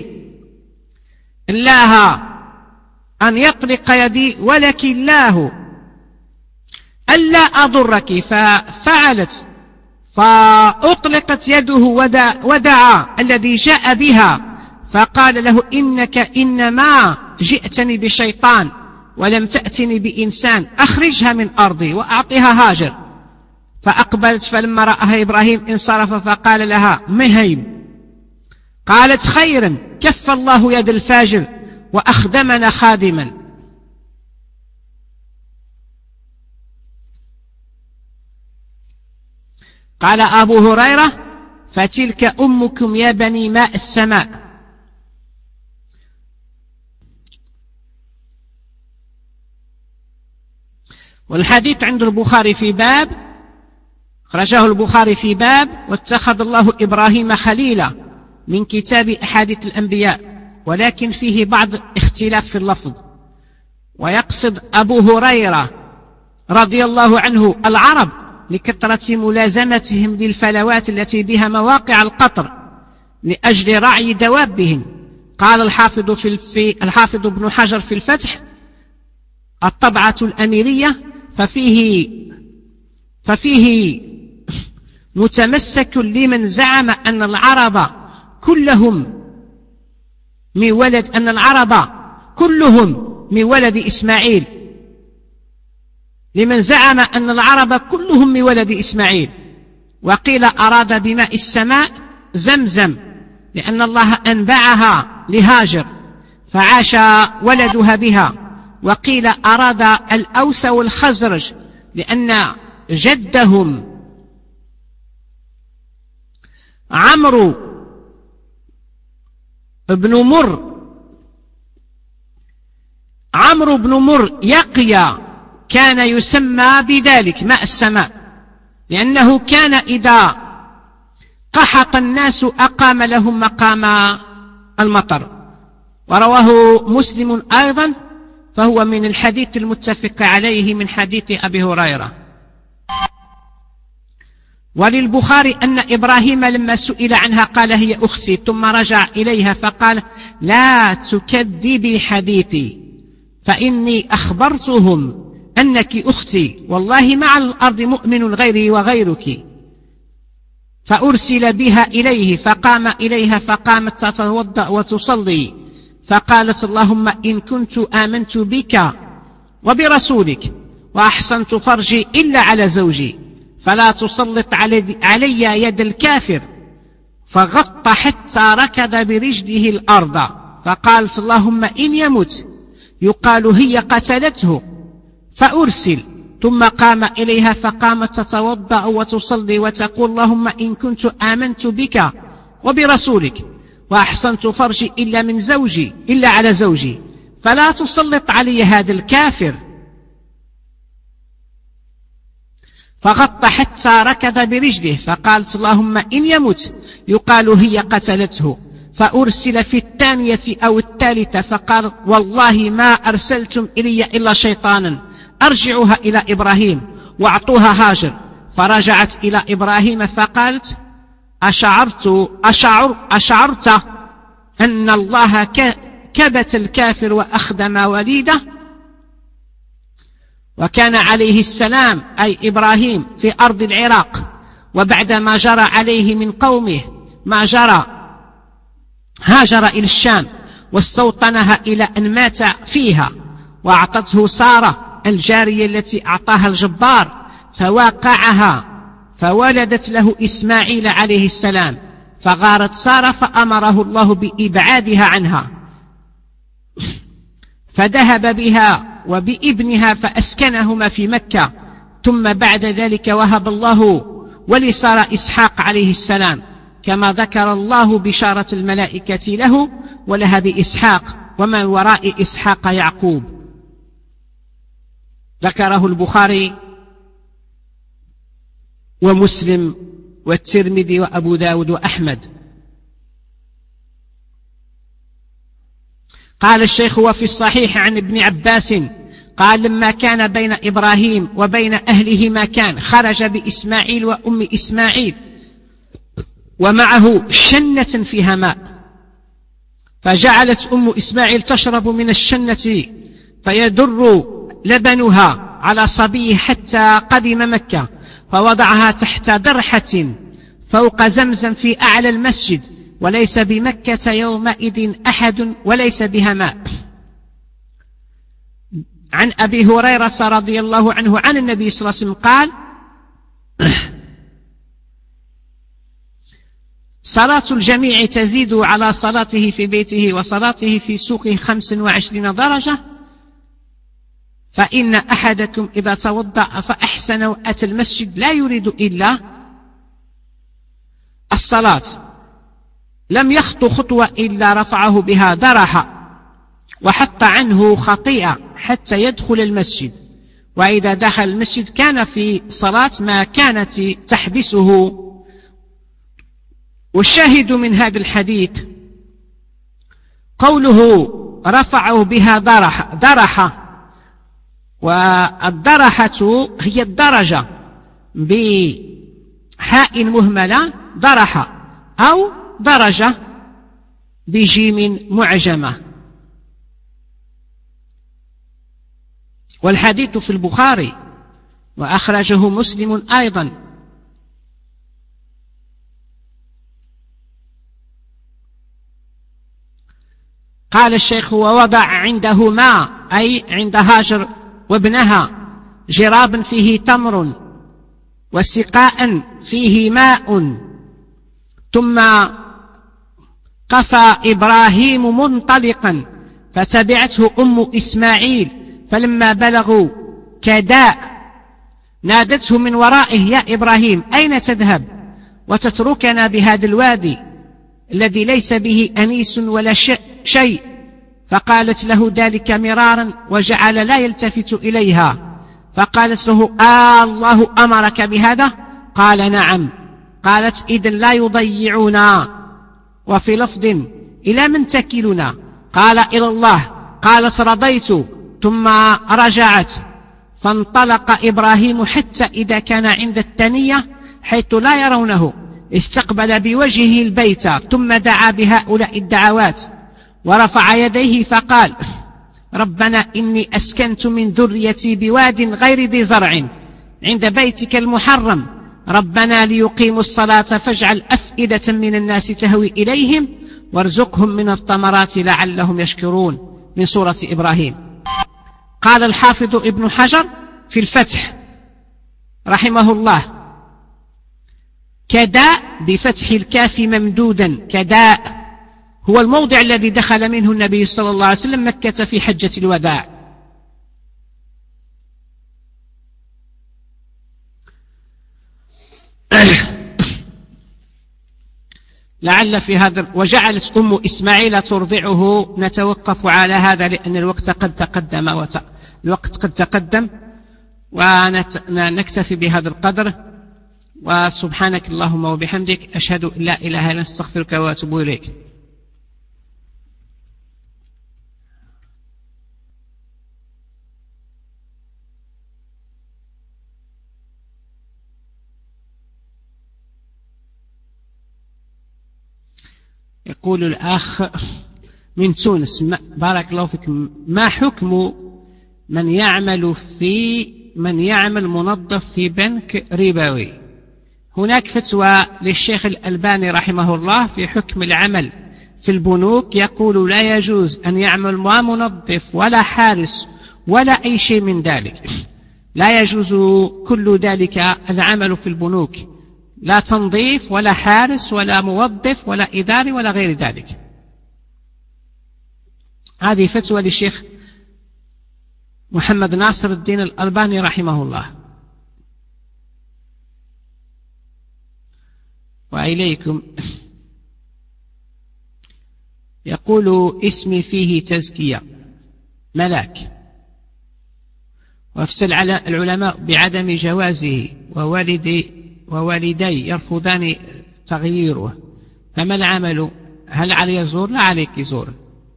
الله أن يطلق يدي ولك الله ألا أضرك. ففعلت فأطلقت يده ودعا الذي جاء بها، فقال له إنك إنما جئتني بشيطان ولم تأتني بإنسان، أخرجها من أرضي وأعطيها هاجر. فأقبلت، فلما رأها إبراهيم انصرف فقال لها مهيم، قالت خيرا كف الله يد الفاجر وأخدمنا خادما. قال أبو هريرة فتلك أمكم يا بني ماء السماء. والحديث عند البخاري في باب، خرجه البخاري في باب واتخذ الله إبراهيم خليلا من كتاب أحاديث الأنبياء، ولكن فيه بعض اختلاف في اللفظ. ويقصد أبو هريرة رضي الله عنه العرب لكثرة ملازمتهم للفلوات التي بها مواقع القطر لأجل رعي دوابهم. قال الحافظ ابن حجر في الفتح الطبعة الأميرية ففيه متمسك لمن زعم أن العرب كلهم من ولد إسماعيل، لمن زعم أن العرب كلهم من ولد إسماعيل. وقيل أراد بماء السماء زمزم، لأن الله أنبعها لهاجر فعاش ولدها بها، وقيل أراد الأوس والخزرج، لأن جدهم عمرو بن مر يقيا كان يسمى بذلك ماء السماء، لأنه كان إذا قحط الناس أقام لهم مقام المطر. ورواه مسلم أيضا، فهو من الحديث المتفق عليه من حديث أبي هريرة. وللبخاري أن إبراهيم لما سئل عنها قال هي أختي، ثم رجع إليها فقال لا تكذبي حديثي فإني أخبرتهم أنك أختي، والله ما على الأرض مؤمن غيري وغيرك. فأرسل بها إليه فقام إليها فقامت تتوضأ وتصلي، فقالت اللهم إن كنت آمنت بك وبرسولك وأحسنت فرجي إلا على زوجي فلا تسلط علي يد الكافر، فغط حتى ركض برجله الأرض، فقالت اللهم إن يمت يقال هي قتلته، فأرسل. ثم قام إليها فقامت تتوضأ وتصلي وتقول اللهم إن كنت آمنت بك وبرسولك وأحسنت فرجي إلا على زوجي فلا تسلط علي هذا الكافر، فغط حتى ركض برجله، فقالت اللهم إن يمت يقال هي قتلته، فأرسل في الثانية أو الثالثة فقال والله ما أرسلتم إلي إلا شيطانا، أرجعوها إلى إبراهيم واعطوها هاجر. فرجعت إلى إبراهيم فقالت أشعرت أن الله كبت الكافر وأخدم وليده؟ وكان عليه السلام أي إبراهيم في أرض العراق، وبعد ما جرى عليه من قومه ما جرى هاجر إلى الشام واستوطنها إلى أن مات فيها، وأعطته سارة الجارية التي أعطاها الجبار فواقعها فولدت له إسماعيل عليه السلام، فغارت سارة فأمره الله بإبعادها عنها، فذهب بها وبابنها فأسكنهما في مكة. ثم بعد ذلك وهب الله ولسارة إسحاق عليه السلام، كما ذكر الله بشارة الملائكة له ولها بإسحاق، ومن وراء إسحاق يعقوب. ذكره البخاري ومسلم والترمذي وأبو داود وأحمد. قال الشيخ وفي الصحيح عن ابن عباس قال لما كان بين إبراهيم وبين أهله ما كان، خرج بإسماعيل وأم إسماعيل ومعه شنة فيها ماء، فجعلت أم إسماعيل تشرب من الشنة فيدر لبنها على صبيه حتى قدم مكة، فوضعها تحت درحة فوق زمزم في أعلى المسجد، وليس بمكة يومئذ أحد وليس بها ماء. عن أبي هريرة رضي الله عنه عن النبي صلى الله عليه وسلم قال صلاة الجميع تزيد على صلاته في بيته وصلاته في سوقه 25 درجة، فإن أحدكم إذا توضأ فأحسن وأتى المسجد لا يريد إلا الصلاة لم يخطو خطوة إلا رفعه بها درحة وحط عنه خطيئة حتى يدخل المسجد، وإذا دخل المسجد كان في صلاة ما كانت تحبسه. والشاهد من هذا الحديث قوله رفعه بها درحة، والدرحة هي الدرجة بحاء مهملة درحة، أو درجة بجيم معجمة. والحديث في البخاري وأخرجه مسلم أيضا. قال الشيخ ووضع عنده ماء أي عند هاجر وابنها جرابا فيه تمر وسقاء فيه ماء، ثم قفى إبراهيم منطلقا فتبعته أم إسماعيل فلما بلغوا كداء نادته من ورائه: يا إبراهيم أين تذهب وتتركنا بهذا الوادي الذي ليس به أنيس ولا شيء؟ فقالت له ذلك مرارا وجعل لا يلتفت إليها. فقالت له: الله أمرك بهذا؟ قال: نعم. قالت: إذن لا يضيعنا. وفي لفظ: إلى من تكلنا؟ قال: إلى الله. قالت: رضيت. ثم رجعت. فانطلق إبراهيم حتى إذا كان عند الثنية حيث لا يرونه استقبل بوجهه البيت، ثم دعا بهؤلاء الدعوات ورفع يديه فقال: ربنا إني أسكنت من ذريتي بواد غير ذي زرع عند بيتك المحرم، ربنا ليقيموا الصلاة فاجعل أفئدة من الناس تهوي إليهم وارزقهم من الثمرات لعلهم يشكرون، من سورة إبراهيم. قال الحافظ ابن حجر في الفتح رحمه الله: كداء بفتح الكاف ممدودا، كداء هو الموضع الذي دخل منه النبي صلى الله عليه وسلم مكة في حجة الوداع. لعل في هذا. وجعلت أم إسماعيل ترضعه. نتوقف على هذا لأن الوقت قد تقدم ونكتفي بهذا القدر. وسبحانك اللهم وبحمدك أشهد أن لا إله إلا أنت أستغفرك وأتوب إليك. يقول الأخ من تونس: بارك الله فيكم، ما حكم من يعمل منظف في بنك ربوي؟ هناك فتوى للشيخ الألباني رحمه الله في حكم العمل في البنوك، يقول لا يجوز أن يعمل لا منظف ولا حارس ولا أي شيء من ذلك، لا يجوز كل ذلك العمل في البنوك، لا تنظيف ولا حارس ولا موظف ولا إداري ولا غير ذلك. هذه فتوى للشيخ محمد ناصر الدين الألباني رحمه الله. وإليكم. يقول: اسمي فيه تزكية ملاك، وافتى العلماء بعدم جوازه، ووالدي يرفضان تغييره، فما العمل؟ هل علي يزور؟ لا عليك يزور.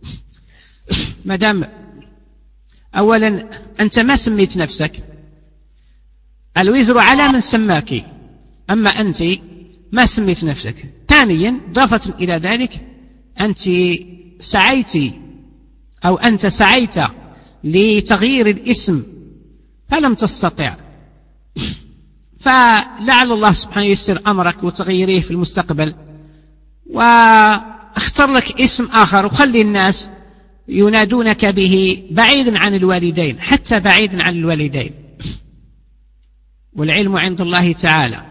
مدام أولا أنت ما سميت نفسك، الوزر على من سماك، أما أنت ما سميت نفسك. ثانيا ضافة إلى ذلك أنت سعيت لتغيير الاسم فلم تستطع، فلعل الله سبحانه ييسر أمرك وتغييره في المستقبل، واختر لك اسم آخر وخلي الناس ينادونك به بعيدا عن الوالدين، حتى بعيدا عن الوالدين، والعلم عند الله تعالى.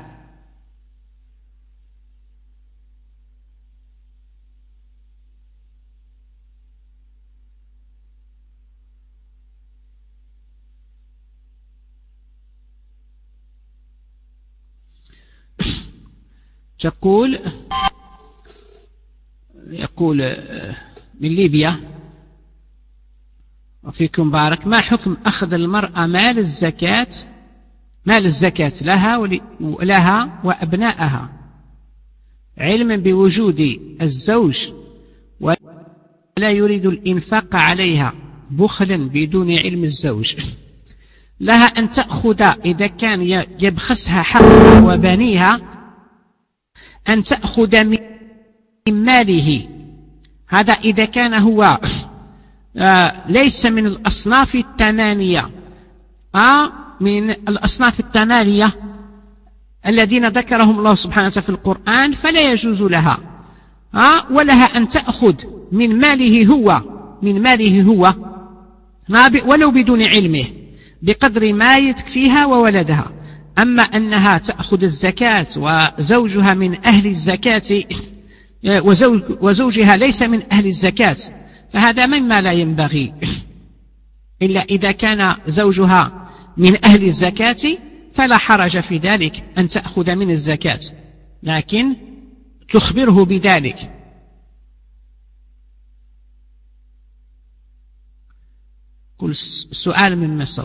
يقول من ليبيا: وفيكم بارك، ما حكم أخذ المرأة مال الزكاة لها وأبنائها، علما بوجود الزوج ولا يريد الإنفاق عليها، بخلا بدون علم الزوج، لها أن تأخذ إذا كان يبخسها حقها وبنيها أن تأخذ من ماله، هذا إذا كان هو ليس من الأصناف الثمانية، من الأصناف الثمانية الذين ذكرهم الله سبحانه وتعالى في القرآن، فلا يجوز لها، ولها أن تأخذ من ماله هو ولو بدون علمه بقدر ما يكفيها وولدها. أما أنها تأخذ الزكاة وزوجها من أهل الزكاة وزوجها ليس من أهل الزكاة، فهذا مما لا ينبغي. إلا إذا كان زوجها من أهل الزكاة فلا حرج في ذلك أن تأخذ من الزكاة، لكن تخبره بذلك. كل سؤال من مصر.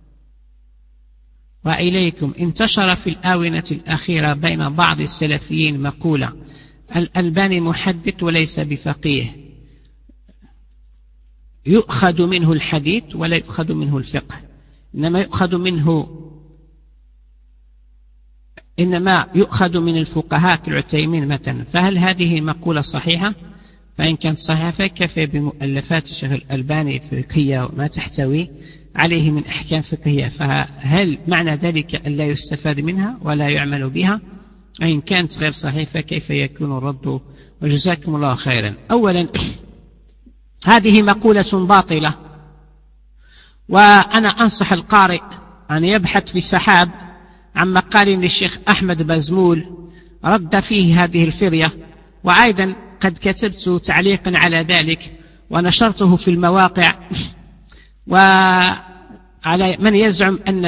وإليكم، انتشر في الآونة الأخيرة بين بعض السلفيين مقولة: الألباني محدث وليس بفقيه، يؤخذ منه الحديث ولا يؤخذ منه الفقه، إنما يؤخذ من الفقهاء كالعثيمين مثلا. فهل هذه مقولة صحيحة؟ فإن كانت صحيحة فكفى بمؤلفات الشيخ الألباني فقهية وما تحتوي عليه من أحكام فقهية، فهل معنى ذلك أن لا يستفاد منها ولا يعمل بها؟ إن كانت غير صحيحة فكيف يكون الرد؟ وجزاكم الله خيرا. أولا، هذه مقولة باطلة، وأنا أنصح القارئ أن يبحث في سحاب عن مقال للشيخ أحمد بازمول رد فيه هذه الفرية، وأيضا قد كتبت تعليقا على ذلك ونشرته في المواقع. وعلى من يزعم أن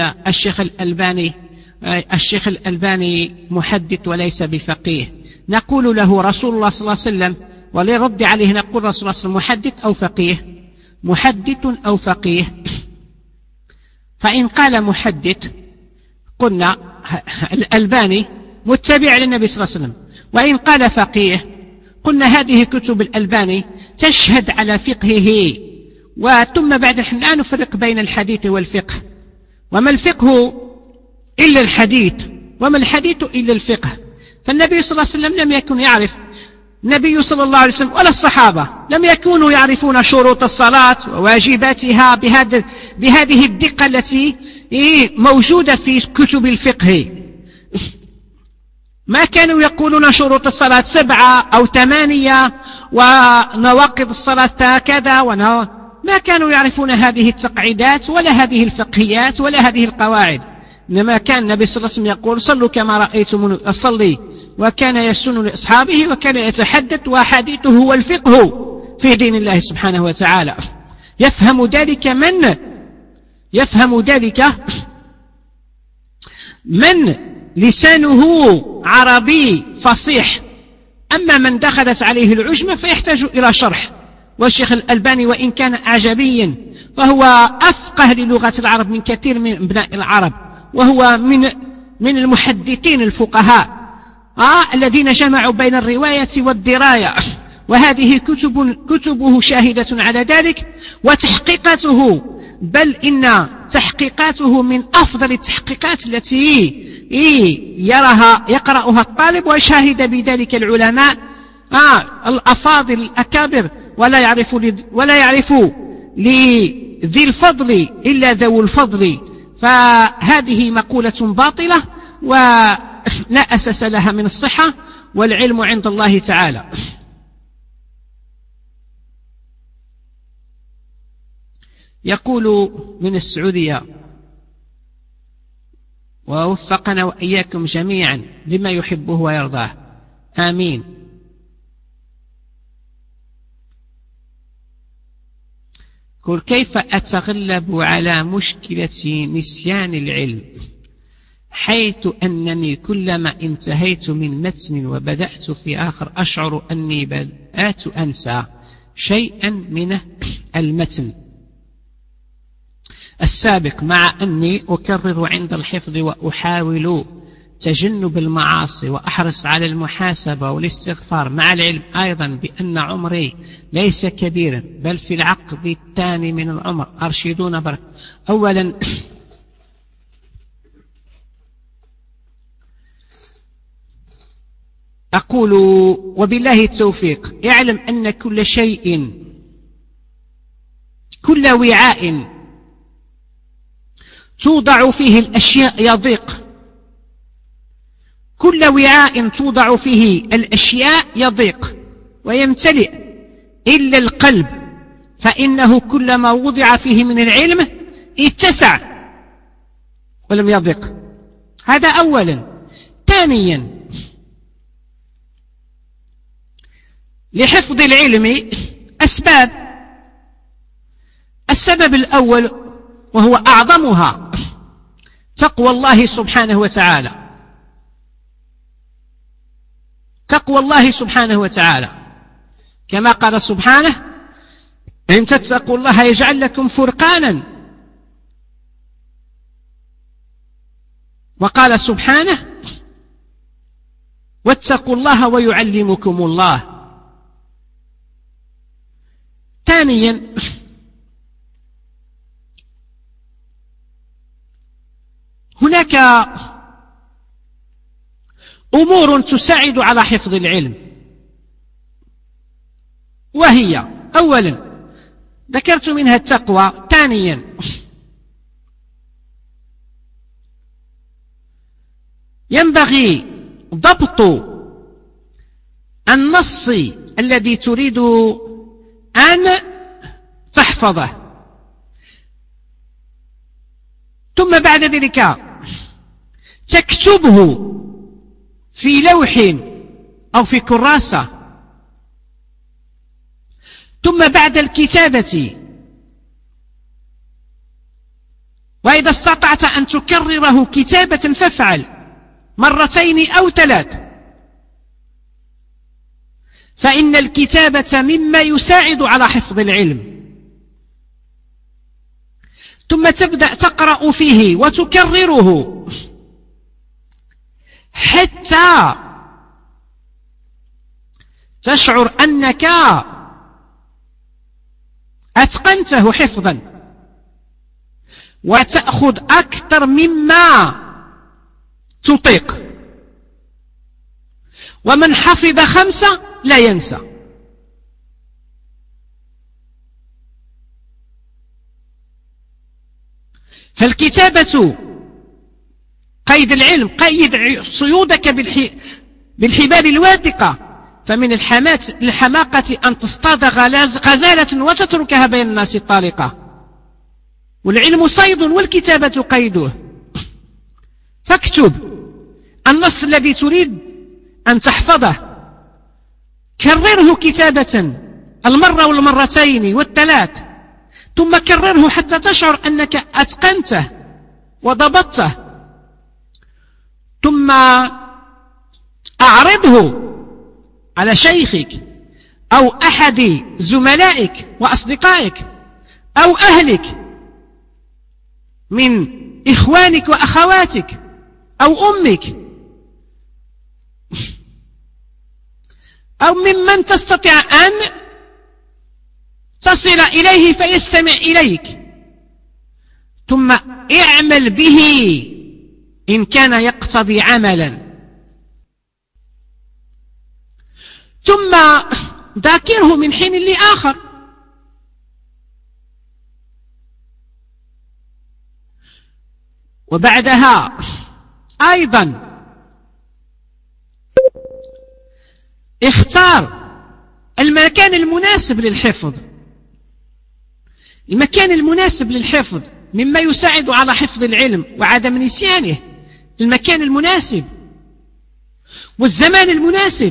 الشيخ الألباني محدث وليس بفقيه، نقول له رسول الله صلى الله عليه وسلم، ولرد عليه نقول رسول الله صلى الله عليه وسلم محدث أو فقيه؟ محدث أو فقيه؟ فإن قال محدث قلنا الألباني متبع للنبي صلى الله عليه وسلم، وإن قال فقيه قلنا هذه كتب الألباني تشهد على فقهه. وثم بعد نحن لا نفرق بين الحديث والفقه، وما الفقه إلا الحديث، وما الحديث إلا الفقه. فالنبي صلى الله عليه وسلم لم يكن يعرف، النبي صلى الله عليه وسلم ولا الصحابة لم يكونوا يعرفون شروط الصلاة وواجباتها بهذه الدقة التي موجودة في كتب الفقه. ما كانوا يقولون شروط الصلاة 7 أو 8 ونواقض الصلاة هكذا، ما كانوا يعرفون هذه التقعيدات ولا هذه الفقهيات ولا هذه القواعد. إنما كان النبي صلى الله عليه وسلم يقول: صلوا كما رأيتموني أصلي، وكان يسن لأصحابه وكان يتحدث، وحديثه هو الفقه في دين الله سبحانه وتعالى. يفهم ذلك من لسانه عربي فصيح. أما من دخلت عليه العجمة فيحتاج إلى شرح. والشيخ الألباني وإن كان أعجميا فهو أفقه للغة العرب من كثير من أبناء العرب، وهو من المحدثين الفقهاء الذين جمعوا بين الرواية والدراية، وهذه كتبه شاهدة على ذلك، وتحقيقاته، بل إن تحقيقاته من أفضل التحقيقات التي يقرأها الطالب، ويشاهد بذلك العلماء الأفاضل الأكابر، ولا يعرف لذي الفضل إلا ذو الفضل. فهذه مقولة باطلة ولا أساس لها من الصحة، والعلم عند الله تعالى. يقول من السعودية: ووفقنا وإياكم جميعا لما يحبه ويرضاه، آمين. قل: كيف أتغلب على مشكلة نسيان العلم، حيث أنني كلما انتهيت من متن وبدأت في آخر أشعر أني بدأت أنسى شيئا من المتن السابق، مع أني أكرر عند الحفظ وأحاول تجنب المعاصي وأحرص على المحاسبة والاستغفار، مع العلم أيضا بأن عمري ليس كبيرا بل في العقد الثاني من العمر. أرشدون برك. أولا، أقول وبالله التوفيق: اعلم أن كل شيء، كل وعاء توضع فيه الأشياء يضيق، كل وعاء توضع فيه الأشياء يضيق ويمتلئ إلا القلب، فإنه كلما وضع فيه من العلم اتسع ولم يضيق. هذا أولا. ثانيا، لحفظ العلم أسباب. السبب الأول وهو أعظمها تقوى الله سبحانه وتعالى. تقوى الله سبحانه وتعالى كما قال سبحانه: إن تتقوا الله يجعل لكم فرقانا. وقال سبحانه: واتقوا الله ويعلمكم الله. ثانيا هناك أمور تساعد على حفظ العلم، وهي: أولا ذكرت منها التقوى. ثانيا ينبغي ضبط النص الذي تريد أن تحفظه، ثم بعد ذلك تكتبه في لوح أو في كراسة، ثم بعد الكتابة وإذا استطعت أن تكرره كتابة فافعل 2 أو 3، فإن الكتابة مما يساعد على حفظ العلم. ثم تبدأ تقرأ فيه وتكرره حتى تشعر أنك أتقنته حفظا، وتأخذ أكثر مما تطيق. ومن حفظ 5 لا ينسى. فالكتابة قيد العلم، قيد صيودك بالحبال الواثقة، فمن الحماقة أن تصطاد غزالة وتتركها بين الناس طالقة. والعلم صيد والكتابة قيده. فاكتب النص الذي تريد أن تحفظه، كرره كتابة 1 و2 و3، ثم كرره حتى تشعر أنك أتقنته وضبطته، ثم أعرضه على شيخك أو أحد زملائك وأصدقائك أو أهلك من إخوانك وأخواتك أو أمك أو ممن تستطيع أن تصل إليه فيستمع إليك، ثم اعمل به إن كان يقتضي عملا، ثم ذاكره من حين لآخر. وبعدها أيضا اختار المكان المناسب للحفظ. المكان المناسب للحفظ مما يساعد على حفظ العلم وعدم نسيانه، المكان المناسب والزمان المناسب.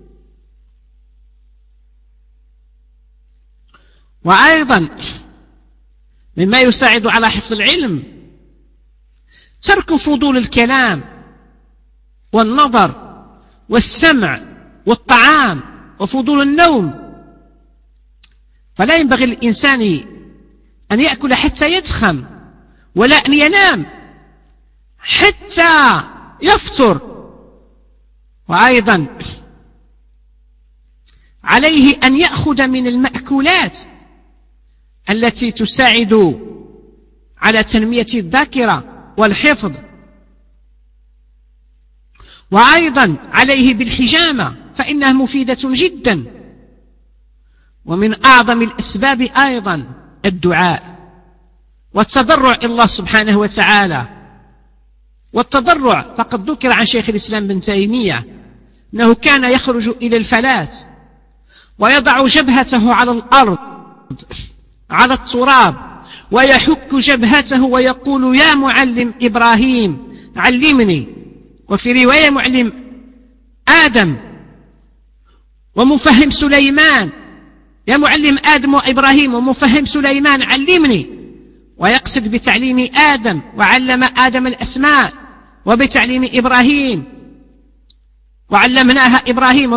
وأيضا مما يساعد على حفظ العلم ترك فضول الكلام والنظر والسمع والطعام وفضول النوم. فلا ينبغي للإنسان أن يأكل حتى يدخم، ولا أن ينام حتى يفطر. وأيضا عليه أن يأخذ من المأكولات التي تساعد على تنمية الذاكرة والحفظ. وأيضا عليه بالحجامة، فإنها مفيدة جدا. ومن أعظم الأسباب أيضا الدعاء والتضرع إلى الله سبحانه وتعالى. والتضرع فقد ذكر عن شيخ الإسلام بن تيمية أنه كان يخرج إلى الفلاة ويضع جبهته على الأرض على التراب ويحك جبهته ويقول: يا معلم إبراهيم علمني. وفي رواية معلم آدم ومفهم سليمان يا معلم آدم وإبراهيم ومفهم سليمان علمني، ويقصد بتعليم آدم وعلم آدم الأسماء، وبتعليم إبراهيم وعلمناها إبراهيم،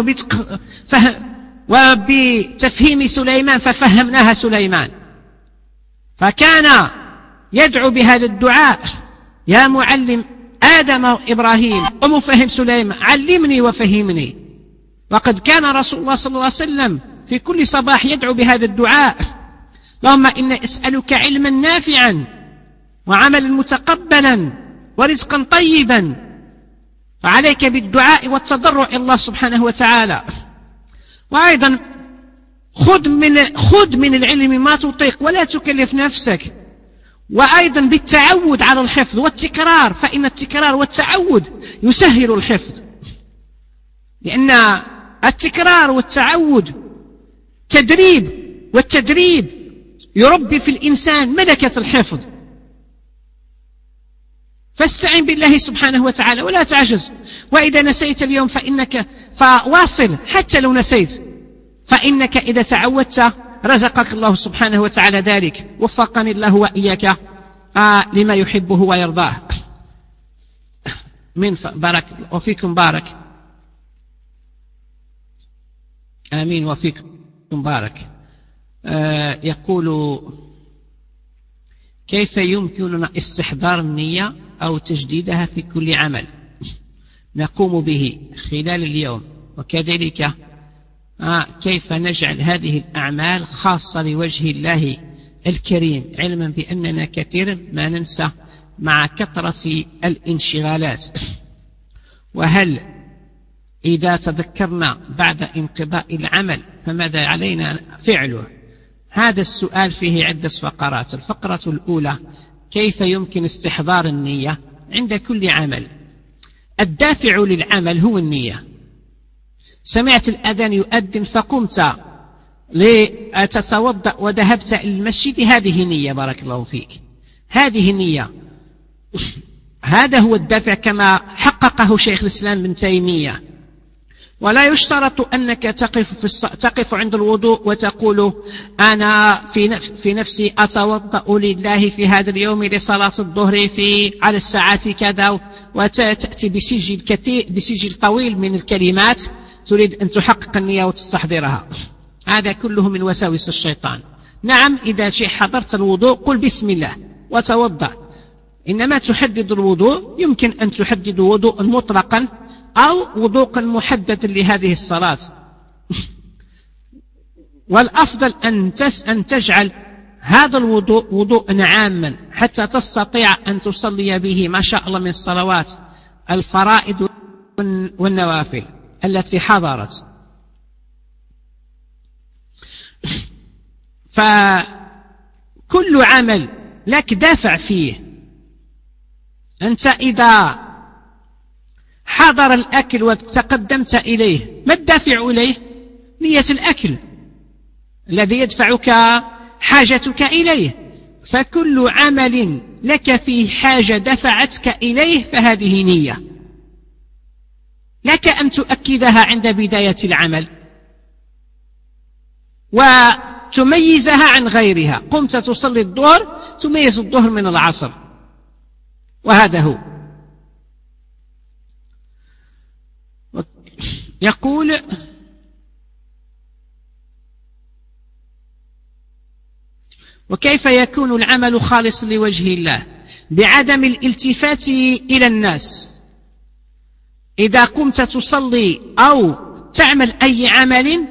وبتفهيم سليمان ففهمناها سليمان. فكان يدعو بهذا الدعاء: يا معلم آدم وإبراهيم ومفهم سليمان علمني وفهمني. وقد كان رسول الله صلى الله عليه وسلم في كل صباح يدعو بهذا الدعاء: اللهم إني أسألك علما نافعا وعملا متقبلا ورزقا طيبا. فعليك بالدعاء والتضرع إلى الله سبحانه وتعالى. وأيضا خذ من العلم ما تطيق ولا تكلف نفسك. وأيضا بالتعود على الحفظ والتكرار، فإن التكرار والتعود يسهل الحفظ، لأن التكرار والتعود تدريب، والتدريب يربي في الإنسان ملكة الحفظ. فاستعن بالله سبحانه وتعالى ولا تعجز. وإذا نسيت اليوم فواصل حتى لو نسيت، فإنك إذا تعودت رزقك الله سبحانه وتعالى ذلك. وفقني الله وإياك لما يحبه ويرضاه. من بارك وفيكم بارك. آمين وفيكم بارك. يقول: كيف يمكننا استحضار النية أو تجديدها في كل عمل نقوم به خلال اليوم، وكذلك كيف نجعل هذه الأعمال خاصة لوجه الله الكريم، علما بأننا كثيرا ما ننسى مع كثرة الانشغالات؟ وهل إذا تذكرنا بعد انقضاء العمل فماذا علينا فعله؟ هذا السؤال فيه عدة فقرات. الفقرة الأولى: كيف يمكن استحضار النية عند كل عمل؟ الدافع للعمل هو النية. سمعت الأذان يؤذن فقمت لتتوضأ وذهبت إلى المسجد، هذه نية، بارك الله فيك، هذه نية. هذا هو الدافع كما حققه شيخ الإسلام ابن تيمية. ولا يشترط أنك تقف عند الوضوء وتقول: أنا في نفسي أتوضأ لله في هذا اليوم لصلاة الظهر على الساعات كذا، وتأتي بسجل طويل من الكلمات تريد أن تحقق النية وتستحضرها. هذا كله من وساوس الشيطان. نعم، إذا حضرت الوضوء قل بسم الله وتوضأ، إنما تحدد الوضوء يمكن أن تحدد وضوء مطلقا أو وضوء محدد لهذه الصلاة. والأفضل أن تجعل هذا الوضوء وضوء عاما حتى تستطيع أن تصلي به ما شاء الله من الصلوات الفرائض والنوافل التي حضرت. فكل عمل لك دافع فيه. أنت إذا حضر الأكل وتقدمت إليه، ما الدافع إليه؟ نية الأكل الذي يدفعك حاجتك إليه. فكل عمل لك فيه حاجة دفعتك إليه فهذه نية. لك أن تؤكدها عند بداية العمل وتميزها عن غيرها. قمت تصلي الظهر، تميز الظهر من العصر، وهذا هو. يقول: وكيف يكون العمل خالص لوجه الله؟ بعدم الالتفات إلى الناس. إذا قمت تصلي أو تعمل أي عمل،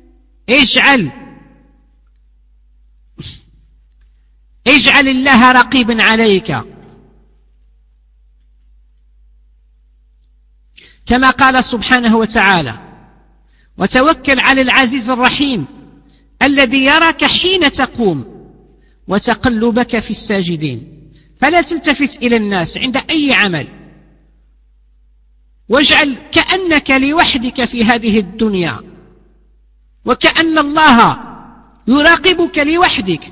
اجعل الله رقيبا عليك، كما قال سبحانه وتعالى: وتوكل على العزيز الرحيم الذي يراك حين تقوم وتقلبك في الساجدين. فلا تلتفت إلى الناس عند أي عمل، واجعل كأنك لوحدك في هذه الدنيا، وكأن الله يراقبك لوحدك.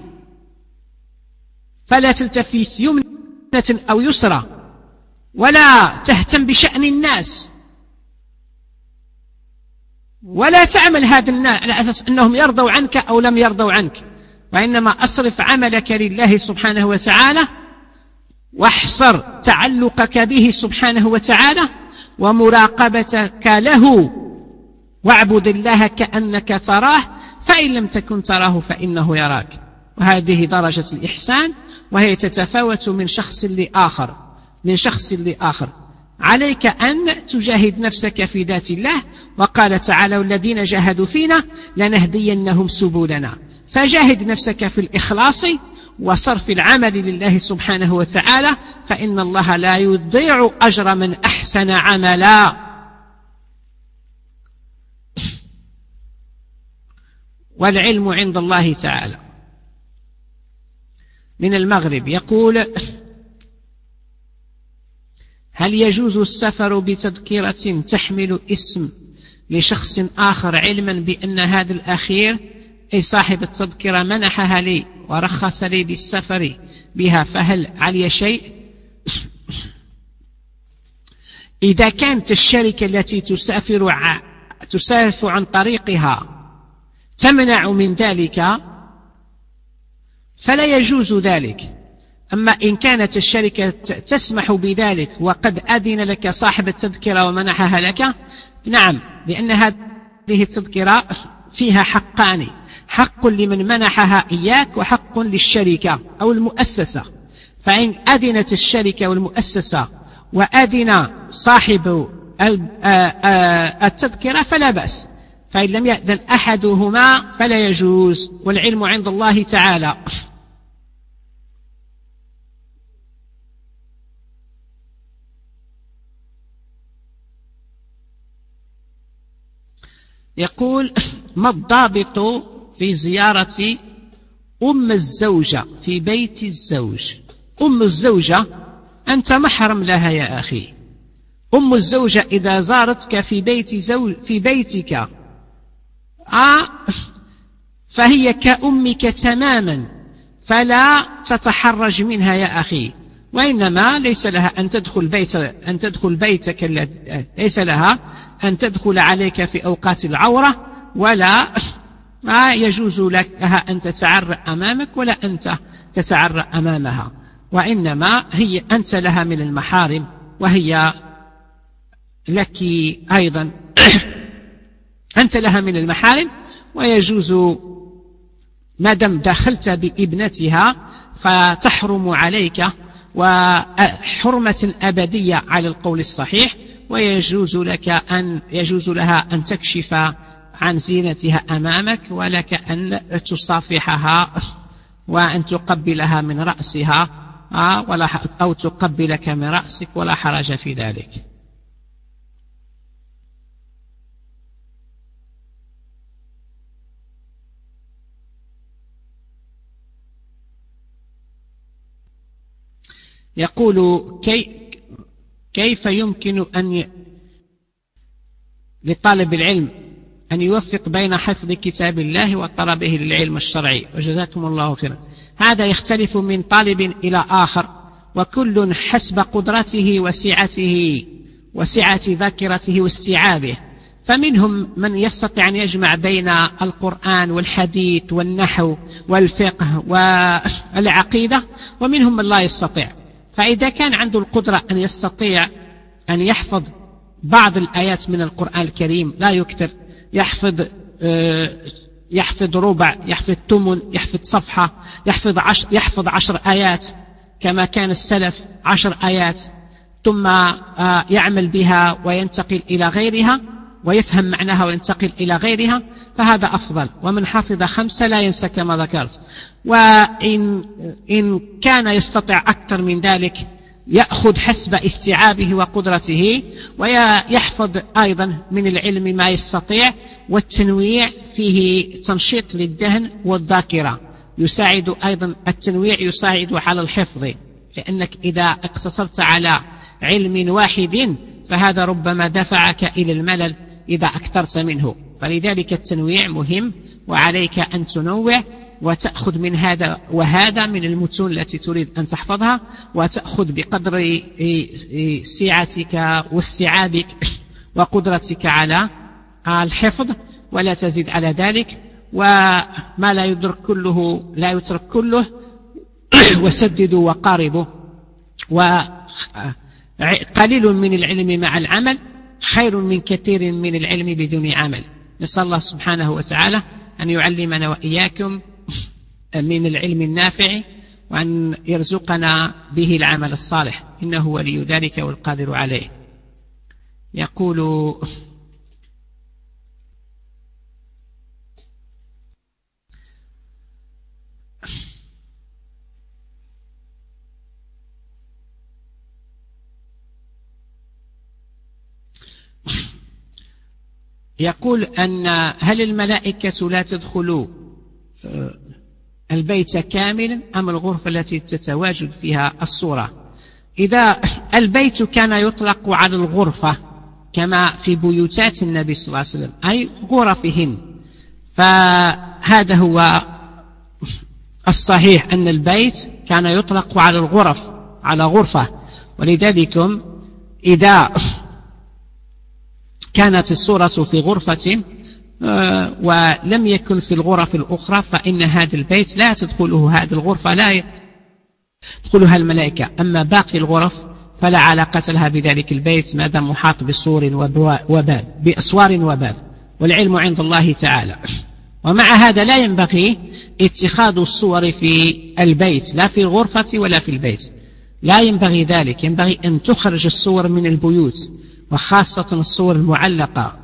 فلا تلتفت يمنة أو يسرى، ولا تهتم بشأن الناس، ولا تعمل هذا الناس على أساس أنهم يرضوا عنك أو لم يرضوا عنك، وإنما أصرف عملك لله سبحانه وتعالى، واحصر تعلقك به سبحانه وتعالى ومراقبتك له، واعبد الله كأنك تراه، فإن لم تكن تراه فإنه يراك. وهذه درجة الإحسان، وهي تتفاوت من شخص لآخر. عليك أن تجاهد نفسك في ذات الله، وقال تعالى: والذين جاهدوا فينا لنهدينهم سبلنا. فجاهد نفسك في الإخلاص وصرف العمل لله سبحانه وتعالى، فإن الله لا يضيع أجر من أحسن عملا. والعلم عند الله تعالى. من المغرب يقول: هل يجوز السفر بتذكرة تحمل اسم لشخص آخر علما بأن هذا الأخير أي صاحب التذكرة منحها لي ورخص لي بالسفر بها، فهل علي شيء؟ إذا كانت الشركة التي تسافر عن طريقها تمنع من ذلك فلا يجوز ذلك. أما إن كانت الشركة تسمح بذلك وقد أذن لك صاحب التذكرة ومنحها لك، نعم، لأن هذه التذكرة فيها حقان: حق لمن منحها إياك وحق للشركة أو المؤسسة. فإن أذنت الشركة والمؤسسة وأذن صاحب التذكرة فلا بأس، فإن لم يأذن أحدهما فلا يجوز، والعلم عند الله تعالى. يقول: ما الضابط في زيارة أم الزوجة في بيت الزوج؟ أم الزوجة أنت محرم لها يا أخي. أم الزوجة إذا زارتك في بيتك فهي كأمك تماما، فلا تتحرج منها يا أخي، وإنما ليس لها أن تدخل بيتك، ليس لها أن تدخل عليك في أوقات العورة، ولا ما يجوز لها أن تتعرى أمامك ولا أنت تتعرى أمامها، وإنما هي أنت لها من المحارم وهي لك أيضا أنت لها من المحارم، ويجوز ما دام دخلت بابنتها فتحرم عليك، وحرمة أبدية على القول الصحيح، ويجوز لها أن تكشف عن زينتها أمامك، ولك أن تصافحها وأن تقبلها من رأسها أو تقبلك من رأسك، ولا حرج في ذلك. يقول: كيف يمكن لطالب العلم أن يوفق بين حفظ كتاب الله وطلبه للعلم الشرعي؟ وجزاكم الله خيرا. هذا يختلف من طالب إلى آخر، وكل حسب قدرته وسعة ذاكرته واستيعابه. فمنهم من يستطيع أن يجمع بين القرآن والحديث والنحو والفقه والعقيدة، ومنهم من لا يستطيع. فإذا كان عنده القدرة أن يستطيع أن يحفظ بعض الآيات من القرآن الكريم، لا يكثر، يحفظ ربع، يحفظ ثمن، يحفظ صفحة، يحفظ 10 آيات كما كان السلف، 10 آيات، ثم يعمل بها وينتقل إلى غيرها ويفهم معناها وينتقل إلى غيرها، فهذا أفضل. ومن حفظ 5 لا ينسى كما ذكرت. وإن كان يستطيع أكثر من ذلك يأخذ حسب استيعابه وقدرته، ويحفظ أيضا من العلم ما يستطيع. والتنويع فيه تنشيط للذهن والذاكرة، يساعد أيضا التنويع يساعد على الحفظ، لأنك إذا اقتصرت على علم واحد فهذا ربما دفعك إلى الملل إذا أكثرت منه. فلذلك التنويع مهم، وعليك أن تنوع وتأخذ من هذا وهذا من المتون التي تريد أن تحفظها، وتأخذ بقدر سعتك واستيعابك وقدرتك على الحفظ ولا تزيد على ذلك، وما لا يدرك كله لا يترك كله، وسددوا وقاربوا، وقليل من العلم مع العمل خير من كثير من العلم بدون عمل. نسأل الله سبحانه وتعالى أن يعلمنا وإياكم من العلم النافع، وأن يرزقنا به العمل الصالح، إنه ولي ذلك والقادر عليه. يقول أن هل الملائكة لا تدخل البيت كاملا أم الغرفة التي تتواجد فيها الصورة؟ إذا البيت كان يطلق على الغرفة كما في بيوتات النبي صلى الله عليه وسلم، أي غرفهن، فهذا هو الصحيح أن البيت كان يطلق على الغرف، على غرفة. ولذلك إذا كانت الصورة في غرفة ولم يكن في الغرف الأخرى، فإن هذا البيت لا تدخله، هذه الغرفة لا تدخلها الملائكة. أما باقي الغرف فلا علاقة لها بذلك البيت ما دام محاط بسور وباب، بأسوار وباب، والعلم عند الله تعالى. ومع هذا لا ينبغي اتخاذ الصور في البيت، لا في الغرفة ولا في البيت، لا ينبغي ذلك. ينبغي أن تخرج الصور من البيوت، وخاصة الصور المعلقة.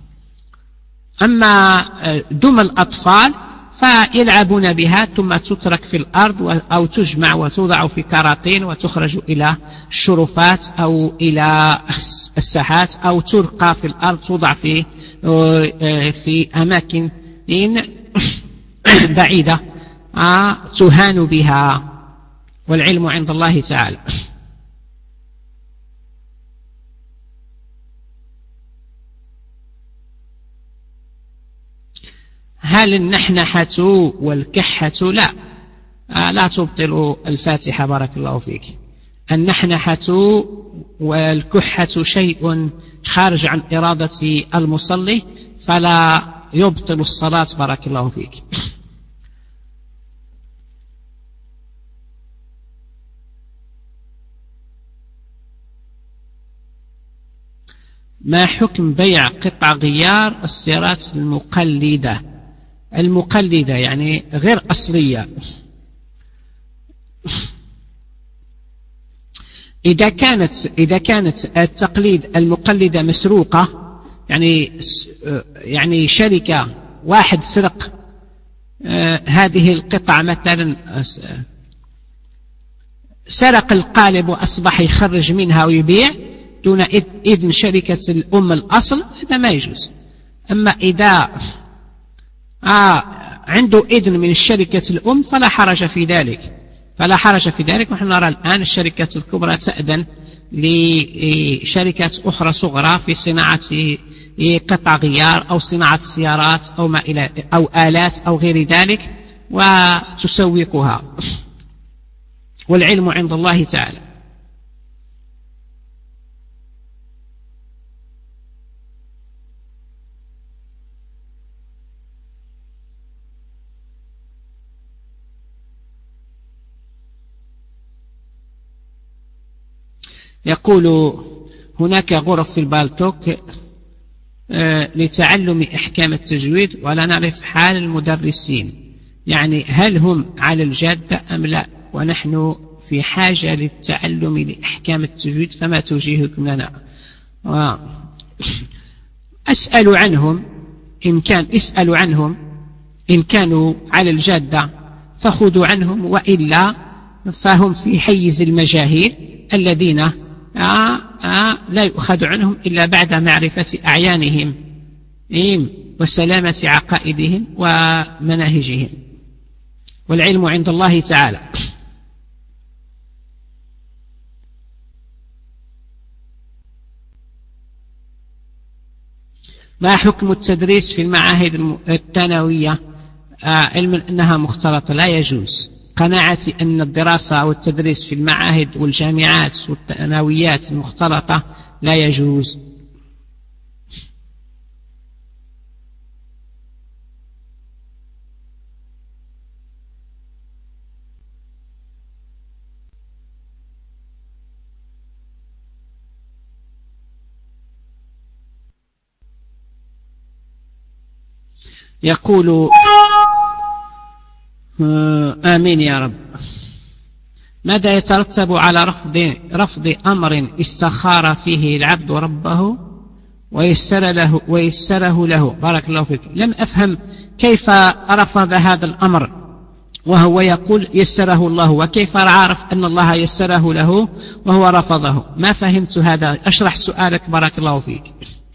أما دم الأطفال فيلعبون بها ثم تترك في الأرض، أو تجمع وتوضع في كراطين وتخرج إلى الشرفات أو إلى الساحات، أو تلقى في الأرض، توضع في أماكن بعيدة تهان بها، والعلم عند الله تعالى. هل النحنحة والكحة لا تبطل الفاتحة؟ بارك الله فيك. النحنحة والكحة شيء خارج عن إرادة المصلي، فلا يبطل الصلاة، بارك الله فيك. ما حكم بيع قطع غيار السيارات المقلدة يعني غير أصلية؟ إذا كانت التقليد المقلدة مسروقة، يعني شركة واحد سرق هذه القطع، مثلا سرق القالب وأصبح يخرج منها ويبيع دون إذن شركة الأم الأصل، هذا ما يجوز. أما إذا عنده إذن من الشركة الأم فلا حرج في ذلك. ونحن نرى الآن الشركات الكبرى تأذن لشركات أخرى صغرى في صناعة قطع غيار أو صناعة سيارات أو ما إلى أو آلات أو غير ذلك، وتسوقها، والعلم عند الله تعالى. يقول هناك غرف في البالتوك لتعلم أحكام التجويد، ولا نعرف حال المدرسين، يعني هل هم على الجادة أم لا، ونحن في حاجة للتعلم لأحكام التجويد، فما توجيهكم لنا؟ اسألوا عنهم إن كانوا على الجادة فخذوا عنهم، وإلا فهم في حيز المجاهيل الذين لا يؤخذ عنهم إلا بعد معرفة أعيانهم وسلامة عقائدهم ومناهجهم، والعلم عند الله تعالى. ما حكم التدريس في المعاهد الثانوية؟ علما أنها مختلطة لا يجوز. قناعتي أن الدراسة والتدريس في المعاهد والجامعات والثانويات المختلطة لا يجوز. يقول آمين يا رب. ماذا يترتب على رفض أمر استخار فيه العبد ربه ويسره له؟ بارك الله فيك. لم أفهم كيف رفض هذا الأمر وهو يقول يسره الله، وكيف عارف أن الله يسره له وهو رفضه؟ ما فهمت هذا، أشرح سؤالك بارك الله فيك.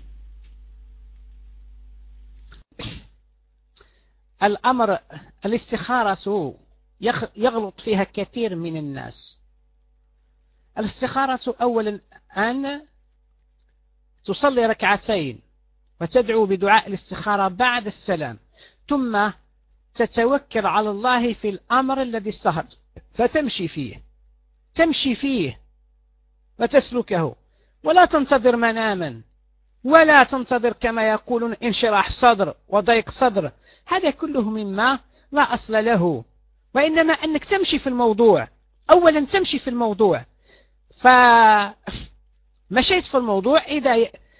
الأمر الاستخارة يغلط فيها كثير من الناس. الاستخارة أولا أن تصلي ركعتين وتدعو بدعاء الاستخارة بعد السلام، ثم تتوكل على الله في الأمر الذي استخرت فتمشي فيه وتسلكه، ولا تنتظر مناما، ولا تنتظر كما يقولون انشراح صدر وضيق صدر. هذا كله مما لا أصل له، وإنما أنك تمشي في الموضوع. أولا تمشي في الموضوع، فمشيت في الموضوع، إذا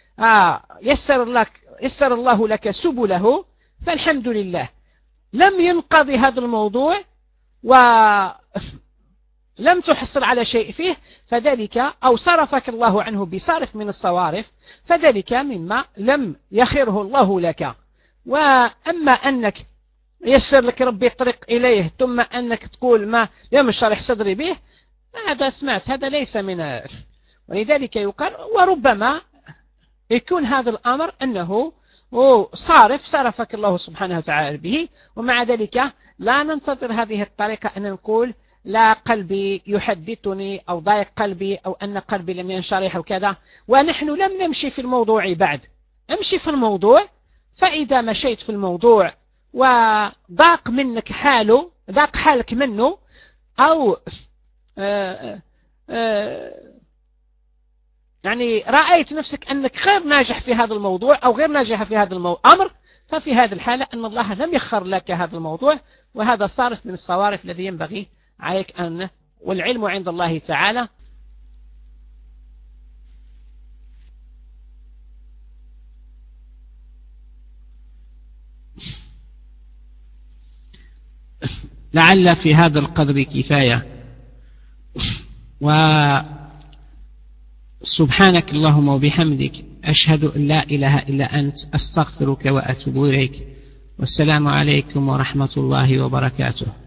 يسر الله لك سبله فالحمد لله. لم ينقضي هذا الموضوع ولم تحصل على شيء فيه، فذلك أو صرفك الله عنه بصارف من الصوارف، فذلك مما لم يخره الله لك. وأما أنك يسر لك ربي الطريق إليه ثم أنك تقول ما يمشرح صدري به، هذا سمعت، هذا ليس من. ولذلك يقال وربما يكون هذا الأمر أنه صرفك الله سبحانه وتعالى به، ومع ذلك لا ننتظر هذه الطريقة أن نقول لا قلبي يحدثني أو ضايق قلبي أو أن قلبي لم ينشرح وكذا، ونحن لم نمشي في الموضوع بعد. امشي في الموضوع، فإذا مشيت في الموضوع وضاق منك حاله، ضاق حالك منه، أو يعني رأيت نفسك أنك غير ناجح في هذا الموضوع أو غير ناجح في هذا الأمر، ففي هذه الحالة أن الله لم يخر لك هذا الموضوع، وهذا صارف من الصوارف الذي ينبغي عليك أن، والعلم عند الله تعالى. لعل في هذا القدر كفاية، وسبحانك اللهم وبحمدك أشهد أن لا إله إلا أنت أستغفرك وأتوب إليك، والسلام عليكم ورحمة الله وبركاته.